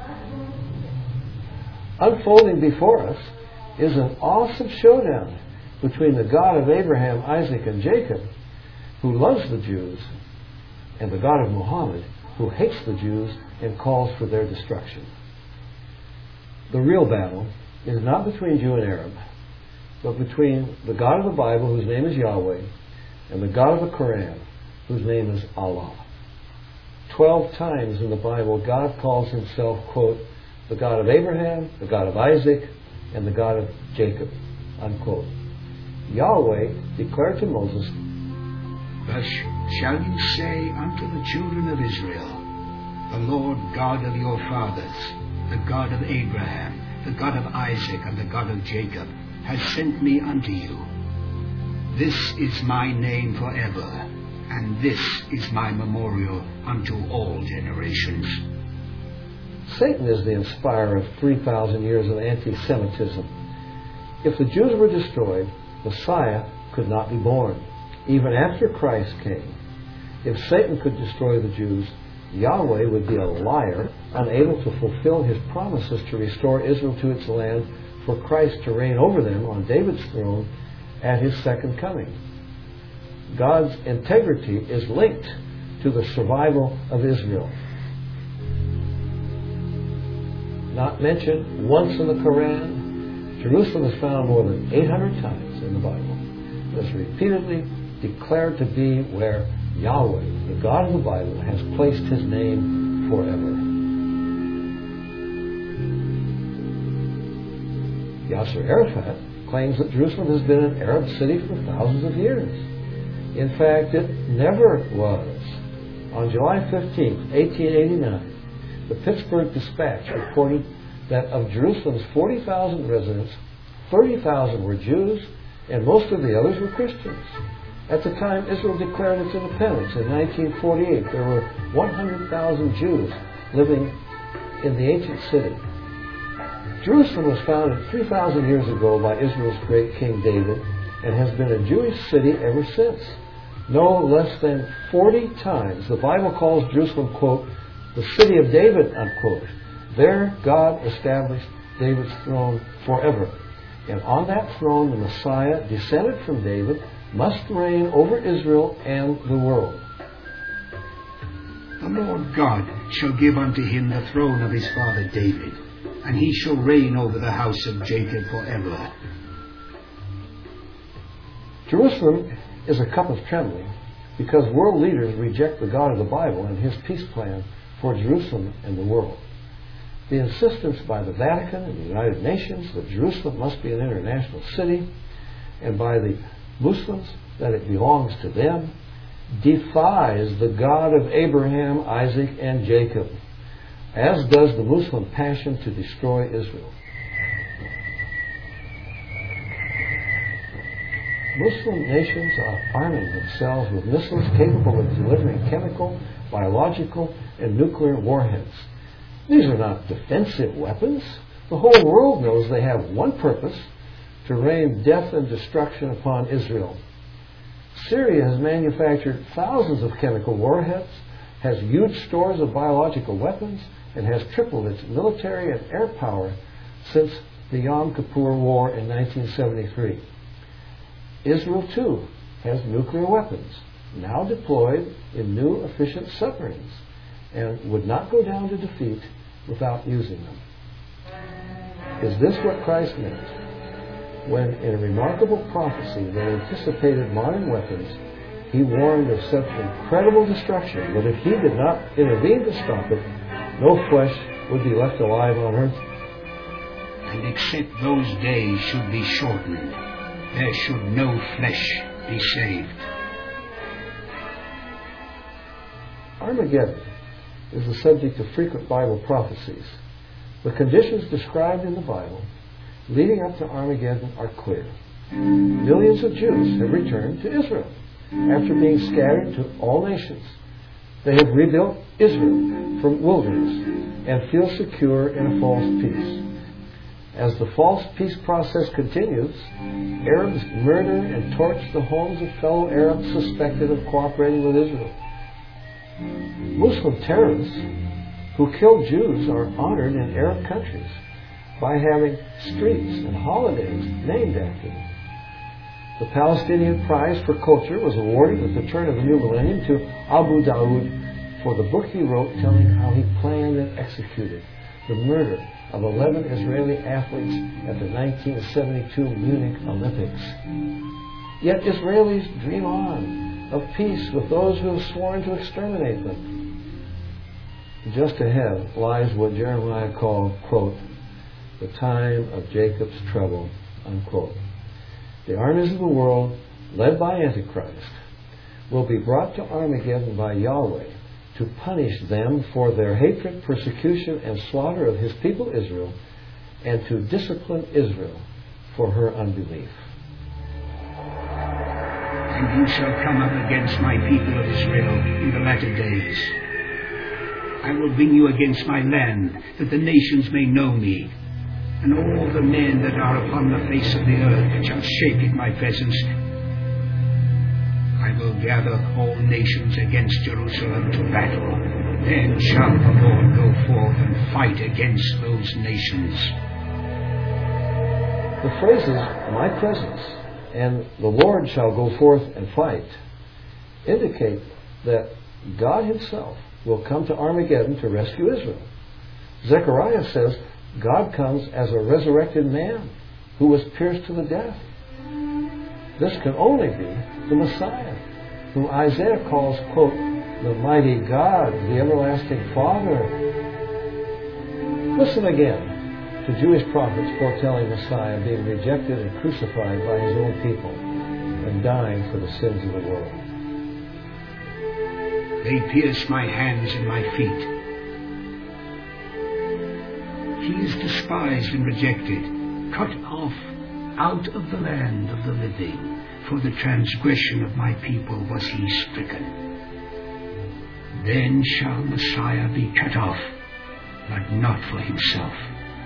Unfolding before us is an awesome showdown between the God of Abraham, Isaac, and Jacob, who loves the Jews, and the God of Muhammad, who hates the Jews and calls for their destruction. The real battle is not between Jew and Arab, but between the God of the Bible, whose name is Yahweh, and the God of the Quran, whose name is Allah. Twelve times in the Bible, God calls himself, quote, the God of Abraham, the God of Isaac, and the God of Jacob, unquote. Yahweh declared to Moses, Thus shall you say unto the children of Israel, the Lord God of your fathers, the God of Abraham, the God of Isaac, and the God of Jacob, has sent me unto you. This is my name forever, and this is my memorial unto all generations. Satan is the inspirer of three thousand years of anti-Semitism. If the Jews were destroyed, Messiah could not be born, even after Christ came. If Satan could destroy the Jews, Yahweh would be a liar, unable to fulfill his promises to restore Israel to its land, for Christ to reign over them on David's throne at his second coming. God's integrity is linked to the survival of Israel. Not mentioned once in the Quran, Jerusalem is found more than eight hundred times in the Bible. It is repeatedly declared to be where Yahweh, the God of the Bible, has placed his name forever. Yasser Arafat claims that Jerusalem has been an Arab city for thousands of years. In fact, it never was. On July fifteenth, eighteen eighty-nine, the Pittsburgh Dispatch reported that of Jerusalem's forty thousand residents, thirty thousand were Jews, and most of the others were Christians. At the time Israel declared its independence in nineteen forty-eight, there were one hundred thousand Jews living in the ancient city. Jerusalem was founded three thousand years ago by Israel's great King David and has been a Jewish city ever since. No less than forty times the Bible calls Jerusalem, quote, the city of David, unquote. There God established David's throne forever. And on that throne the Messiah, descended from David, must reign over Israel and the world. The Lord God shall give unto him the throne of his father David, and he shall reign over the house of Jacob forever. Jerusalem is a cup of trembling because world leaders reject the God of the Bible and his peace plan for Jerusalem and the world. The insistence by the Vatican and the United Nations that Jerusalem must be an international city, and by the Muslims that it belongs to them, defies the God of Abraham, Isaac, and Jacob, as does the Muslim passion to destroy Israel. Muslim nations are arming themselves with missiles capable of delivering chemical, biological, and nuclear warheads. These are not defensive weapons. The whole world knows they have one purpose: to rain death and destruction upon Israel. Syria has manufactured thousands of chemical warheads, has huge stores of biological weapons, and has tripled its military and air power since the Yom Kippur War in nineteen seventy-three. Israel, too, has nuclear weapons, now deployed in new efficient submarines, and would not go down to defeat without using them. Is this what Christ meant when, in a remarkable prophecy that anticipated modern weapons, he warned of such incredible destruction that if he did not intervene to stop it, no flesh would be left alive on earth? And except those days should be shortened, there should no flesh be saved. Armageddon is the subject of frequent Bible prophecies. The conditions described in the Bible leading up to Armageddon are clear. Millions of Jews have returned to Israel after being scattered to all nations. They have rebuilt Israel from wilderness and feel secure in a false peace. As the false peace process continues, Arabs murder and torch the homes of fellow Arabs suspected of cooperating with Israel. Muslim terrorists who kill Jews are honored in Arab countries by having streets and holidays named after them. The Palestinian Prize for Culture was awarded at the turn of the new millennium to Abu Daoud for the book he wrote telling how he planned and executed the murder of eleven Israeli athletes at the nineteen seventy-two Munich Olympics. Yet Israelis dream on of peace with those who have sworn to exterminate them. Just ahead lies what Jeremiah called, quote, the time of Jacob's trouble, unquote. The armies of the world, led by Antichrist, will be brought to Armageddon by Yahweh to punish them for their hatred, persecution, and slaughter of his people Israel, and to discipline Israel for her unbelief. And you shall come up against my people of Israel in the latter days. I will bring you against my land, that the nations may know me. And all the men that are upon the face of the earth shall shake at my presence. I will gather all nations against Jerusalem to battle. Then shall the Lord go forth and fight against those nations. The phrases, my presence, and the Lord shall go forth and fight, indicate that God himself will come to Armageddon to rescue Israel. Zechariah says God comes as a resurrected man who was pierced to the death. This can only be the Messiah, whom Isaiah calls, quote, the mighty God, the everlasting Father. Listen again to Jewish prophets foretelling Messiah being rejected and crucified by his own people and dying for the sins of the world. They pierced my hands and my feet. He is despised and rejected, cut off out of the land of the living. For the transgression of my people was he stricken. Then shall Messiah be cut off, but not for himself.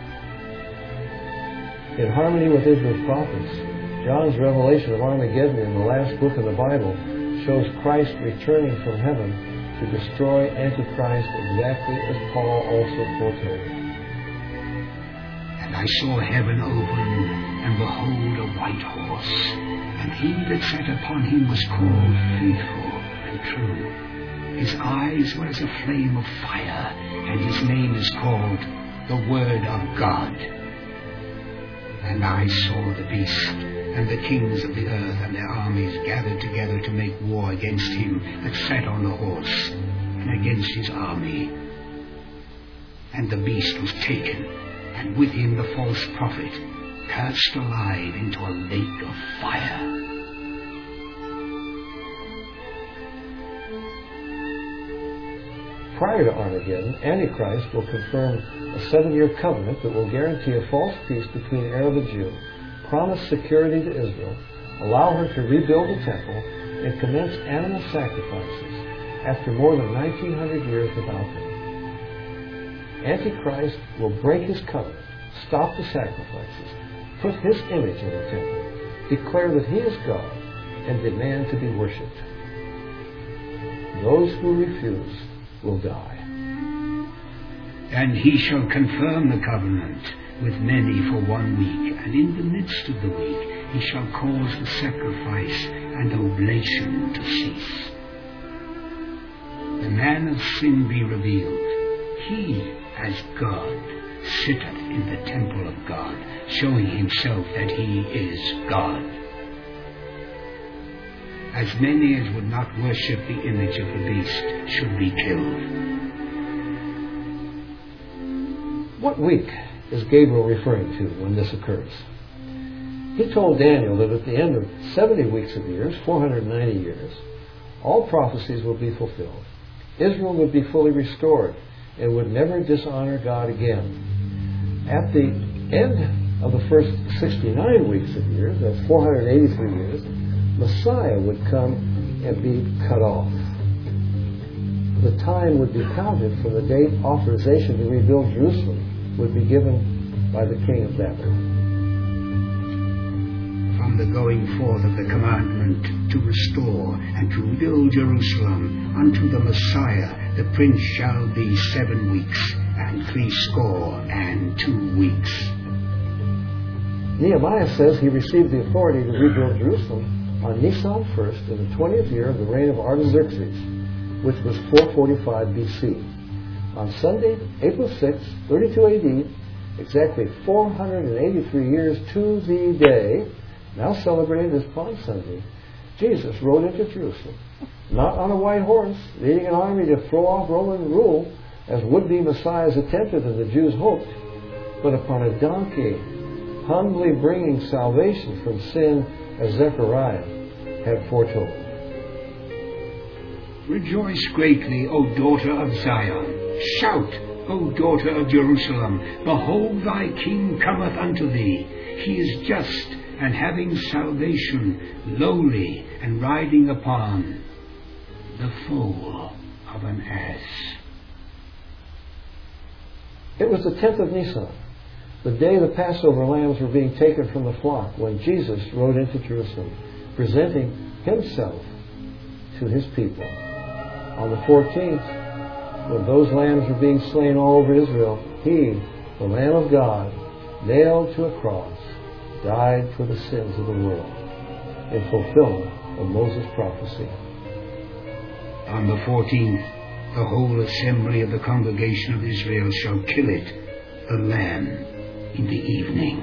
In harmony with Israel's prophets, John's revelation of Armageddon in the last book of the Bible shows Christ returning from heaven to destroy Antichrist exactly as Paul also foretold. And I saw heaven open, and behold a white horse, and he that sat upon him was called Faithful and True. His eyes were as a flame of fire, and his name is called the Word of God. And I saw the beast, and the kings of the earth and their armies gathered together to make war against him that sat on the horse, and against his army. And the beast was taken, and with him the false prophet, cast alive into a lake of fire. Prior to Armageddon, Antichrist will confirm a seven-year covenant that will guarantee a false peace between Arab and Jew, promise security to Israel, allow her to rebuild the temple, and commence animal sacrifices after more than nineteen hundred years without them. Antichrist will break his covenant, stop the sacrifices, put his image in the temple, declare that he is God, and demand to be worshipped. Those who refuse will die. And he shall confirm the covenant with many for one week, and in the midst of the week he shall cause the sacrifice and oblation to cease. The man of sin be revealed, he as God sitteth in the temple of God, showing himself that he is God. As many as would not worship the image of the beast should be killed. What week is Gabriel referring to when this occurs? He told Daniel that at the end of seventy weeks of years, four hundred ninety years, all prophecies would be fulfilled. Israel would be fully restored and would never dishonor God again. At the end of the first sixty-nine weeks of years, that's four hundred eighty-three years, Messiah would come and be cut off. The time would be counted from the date authorization to rebuild Jerusalem would be given by the king of Babylon. From the going forth of the commandment to restore and to rebuild Jerusalem unto the Messiah, the prince shall be seven weeks and threescore and two weeks. Nehemiah says he received the authority to rebuild Jerusalem on Nisan first in the twentieth year of the reign of Artaxerxes, which was four forty-five B C. On Sunday, April sixth, thirty-two A D, exactly four hundred eighty-three years to the day, now celebrated as Palm Sunday, Jesus rode into Jerusalem, not on a white horse, leading an army to throw off Roman rule, as would-be messiahs attempted and the Jews hoped, but upon a donkey, humbly bringing salvation from sin, as Zechariah had foretold. Rejoice greatly, O daughter of Zion. Shout, O daughter of Jerusalem. Behold, thy king cometh unto thee. He is just and having salvation, lowly and riding upon the foal of an ass. It was the tenth of Nisan, the day the Passover lambs were being taken from the flock, when Jesus rode into Jerusalem, presenting himself to his people. On the fourteenth, when those lambs were being slain all over Israel, he, the Lamb of God, nailed to a cross, died for the sins of the world, in fulfillment of Moses' prophecy. On the fourteenth, the whole assembly of the congregation of Israel shall kill it, the lamb, in the evening.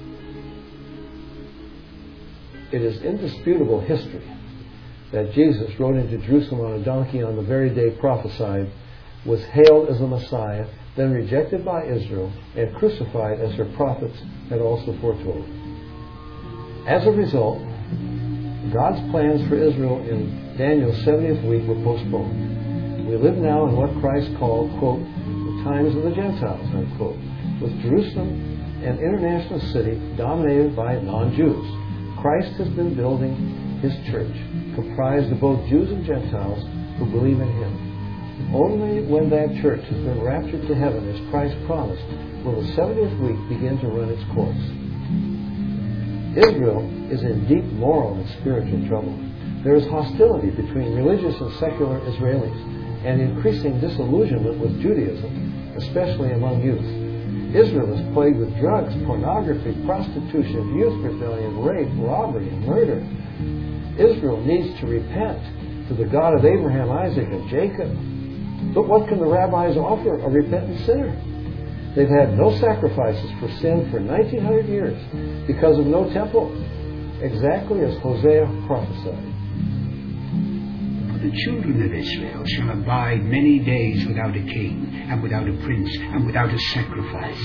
It is indisputable history that Jesus rode into Jerusalem on a donkey on the very day prophesied, was hailed as the Messiah, then rejected by Israel, and crucified as her prophets had also foretold. As a result, God's plans for Israel in Daniel's seventieth week were postponed. We live now in what Christ called, quote, the times of the Gentiles, unquote, with Jerusalem, an international city dominated by non-Jews. Christ has been building his church, comprised of both Jews and Gentiles who believe in him. Only when that church has been raptured to heaven, as Christ promised, will the seventieth week begin to run its course. Israel is in deep moral and spiritual trouble. There is hostility between religious and secular Israelis, and increasing disillusionment with Judaism, especially among youth. Israel is plagued with drugs, pornography, prostitution, youth rebellion, rape, robbery, and murder. Israel needs to repent to the God of Abraham, Isaac, and Jacob. But what can the rabbis offer a repentant sinner? They've had no sacrifices for sin for nineteen hundred years because of no temple, exactly as Hosea prophesied. The children of Israel shall abide many days without a king, and without a prince, and without a sacrifice.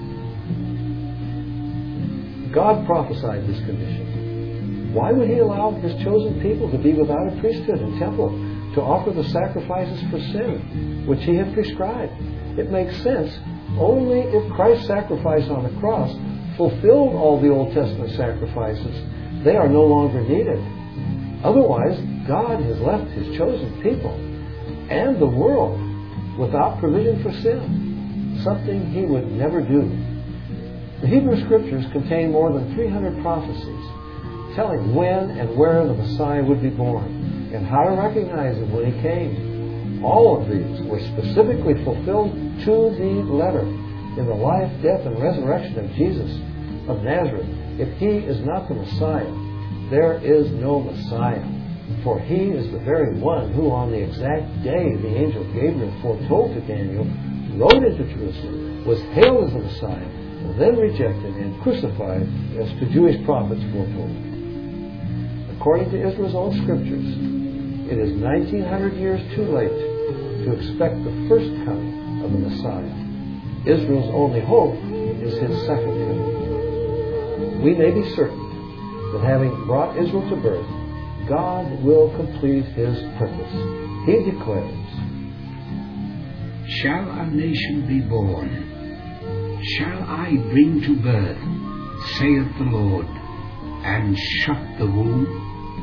God prophesied this condition. Why would he allow his chosen people to be without a priesthood and temple, to offer the sacrifices for sin, which he had prescribed? It makes sense only if Christ's sacrifice on the cross fulfilled all the Old Testament sacrifices. They are no longer needed. Otherwise, God has left his chosen people and the world without provision for sin, something he would never do. The Hebrew Scriptures contain more than three hundred prophecies telling when and where the Messiah would be born and how to recognize him when he came. All of these were specifically fulfilled to the letter in the life, death, and resurrection of Jesus of Nazareth. If he is not the Messiah, there is no Messiah. For he is the very one who, on the exact day the angel Gabriel foretold to Daniel, rode into Jerusalem, was hailed as the Messiah, and then rejected and crucified as the Jewish prophets foretold. According to Israel's own scriptures, it is nineteen hundred years too late to expect the first coming of the Messiah. Israel's only hope is his second coming. We may be certain that having brought Israel to birth, God will complete his purpose. He declares, Shall a nation be born? Shall I bring to birth, saith the Lord, and shut the womb?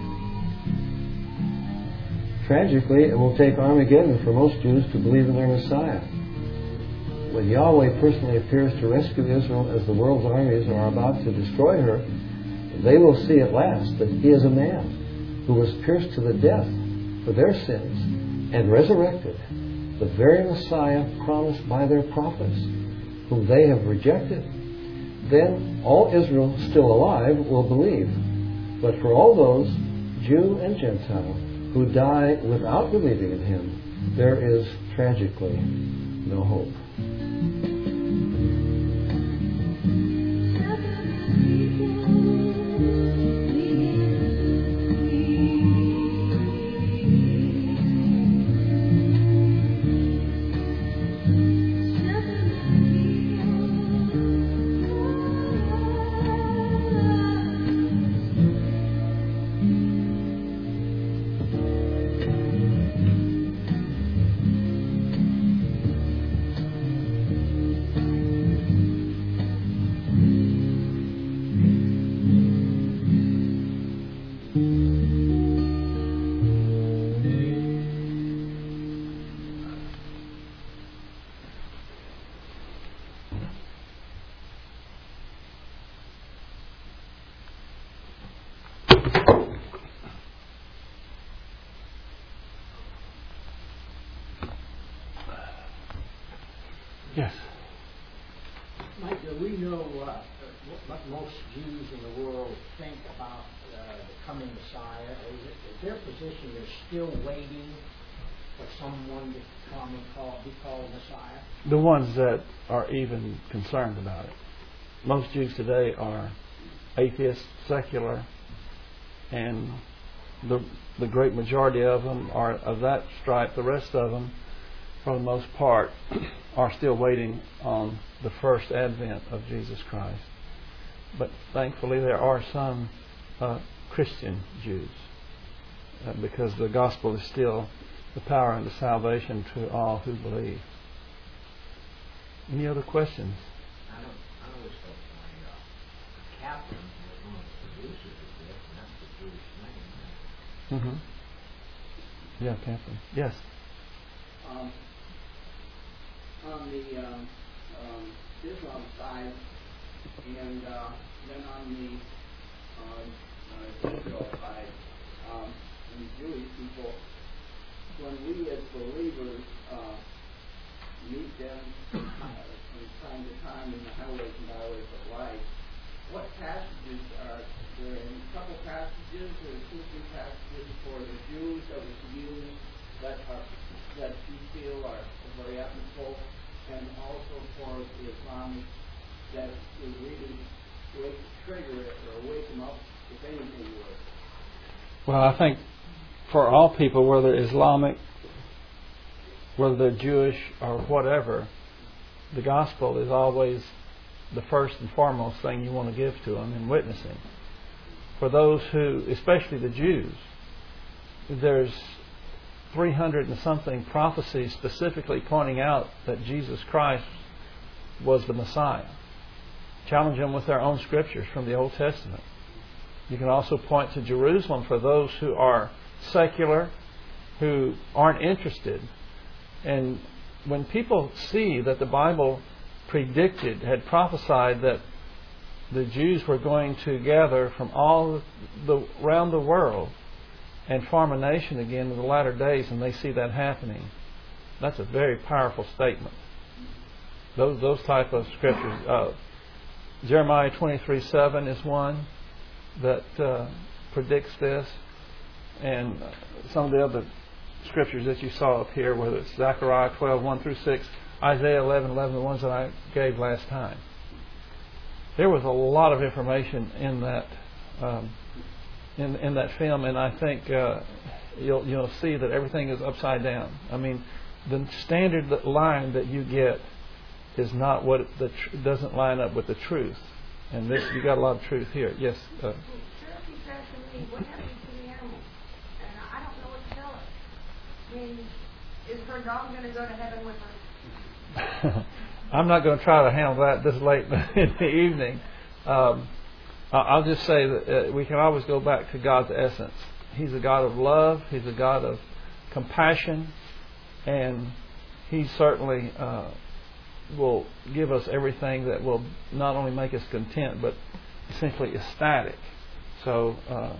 Tragically, it will take Armageddon for most Jews to believe in their Messiah. When Yahweh personally appears to rescue Israel as the world's armies are about to destroy her, they will see at last that he is a man who was pierced to the death for their sins and resurrected, the very Messiah promised by their prophets, whom they have rejected. then all Israel still alive will believe. But for all those, Jew and Gentile, who die without believing in Him, there is tragically no hope. Yes. Mike, do we know uh, what most Jews in the world think about uh, the coming Messiah? Is, it, is their position they're still waiting for someone to come and call, be called Messiah? The ones that are even concerned about it. Most Jews today are atheists, secular, and the the great majority of them are of that stripe. The rest of them, for the most part, are still waiting on the first advent of Jesus Christ. But thankfully there are some uh, Christian Jews, uh, because the gospel is still the power and the salvation to all who believe. Any other questions? I know, I know this stuff. My uh, captain was one of the producers of this, and that's the Jewish name. Mm-hmm. Yeah, Captain. Yes. Um, on the um, um, Islam side, and uh, then on the uh, uh, Israel side, um, and the Jewish people, when we as believers uh, meet them uh, from time to time in the highways and byways of life, what passages are there? In a couple passages, or two or three passages for the Jews that was used that are that you feel are very applicable, and also for the Islamic that would really wake, trigger it or wake them up, if anything would? Well, I think for all people, whether Islamic, whether they're Jewish or whatever, the gospel is always the first and foremost thing you want to give to them in witnessing. For those who, especially the Jews, there's three hundred and something prophecies specifically pointing out that Jesus Christ was the Messiah. Challenge them with their own scriptures from the Old Testament. You can also point to Jerusalem for those who are secular, who aren't interested. And when people see that the Bible predicted, had prophesied that the Jews were going to gather from all the around the world and form a nation again in the latter days, and they see that happening, that's a very powerful statement. Those those type of scriptures. Uh, Jeremiah twenty-three seven is one that uh, predicts this, and some of the other scriptures that you saw up here, whether it's Zechariah twelve one through six, Isaiah eleven eleven, the ones that I gave last time. There was a lot of information in that um, in in that film, and I think uh, you'll you'll see that everything is upside down. I mean, the standard line that you get is not what the tr- doesn't line up with the truth, and this you got a lot of truth here. Yes. Uh, Cherokee says to me, "What happened to the animals?" And I don't know what to tell her. I mean, is her dog going to go to heaven with her? I'm not going to try to handle that this late in the evening. Um, I'll just say that uh, we can always go back to God's essence. He's a God of love. He's a God of compassion. And He certainly uh, will give us everything that will not only make us content, but essentially ecstatic. So uh,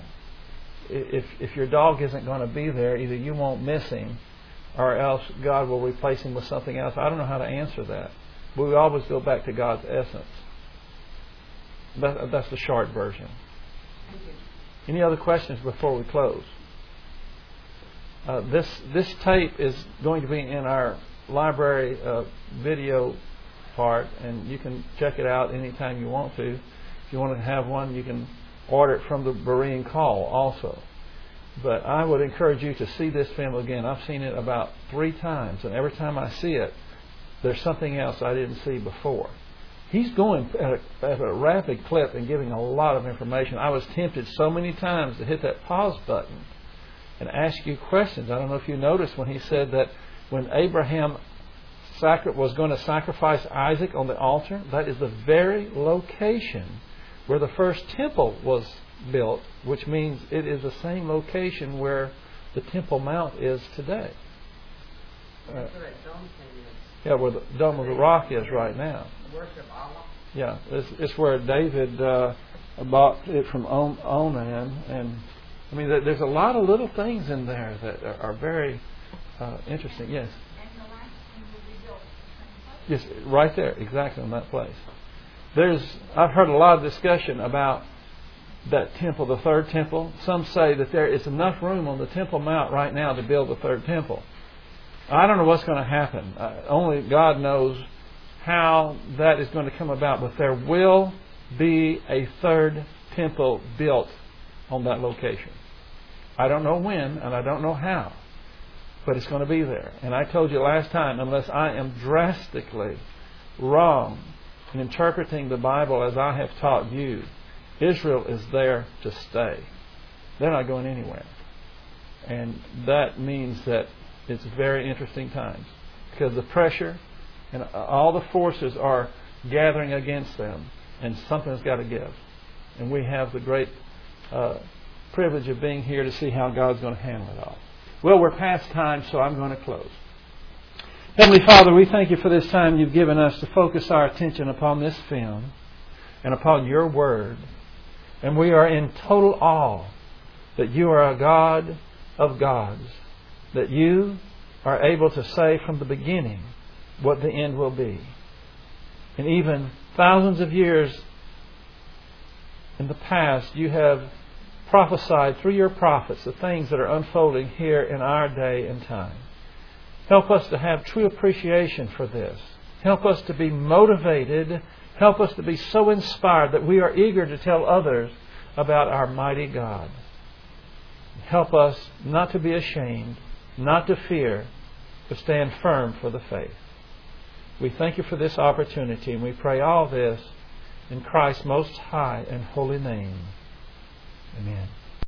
if, if your dog isn't going to be there, either you won't miss him, or else God will replace him with something else. I don't know how to answer that. But we always go back to God's essence. That, that's the short version. Any other questions before we close? Uh, this this tape is going to be in our library uh, video part, and you can check it out anytime you want to. If you want to have one, you can order it from the Berean Call also. But I would encourage you to see this film again. I've seen it about three times, and every time I see it, there's something else I didn't see before. He's going at a, at a rapid clip and giving a lot of information. I was tempted so many times to hit that pause button and ask you questions. I don't know if you noticed when he said that when Abraham sacri- was going to sacrifice Isaac on the altar, that is the very location where the first temple was built, which means it is the same location where the Temple Mount is today. Uh, yeah, where the Dome of the Rock is right now. Yeah, it's, it's where David uh, bought it from On- Onan, and I mean, there's a lot of little things in there that are, are very uh, interesting. Yes. Yes, right there, exactly in that place. There's, I've heard a lot of discussion about that temple, the third temple. Some say that there is enough room on the Temple Mount right now to build the third temple. I don't know what's going to happen. Uh, only God knows how that is going to come about. But there will be a third temple built on that location. I don't know when, and I don't know how. But it's going to be there. And I told you last time, unless I am drastically wrong in interpreting the Bible as I have taught you, Israel is there to stay. They're not going anywhere. And that means that it's very interesting times, because the pressure and all the forces are gathering against them, and something's got to give. And we have the great uh, privilege of being here to see how God's going to handle it all. Well, we're past time, so I'm going to close. Heavenly Father, we thank you for this time you've given us to focus our attention upon this film and upon your word. And we are in total awe that you are a God of gods, that you are able to say from the beginning what the end will be. And even thousands of years in the past, you have prophesied through your prophets the things that are unfolding here in our day and time. Help us to have true appreciation for this. Help us to be motivated. Help us to be so inspired that we are eager to tell others about our mighty God. Help us not to be ashamed, not to fear, but stand firm for the faith. We thank you for this opportunity, and we pray all this in Christ's most high and holy name.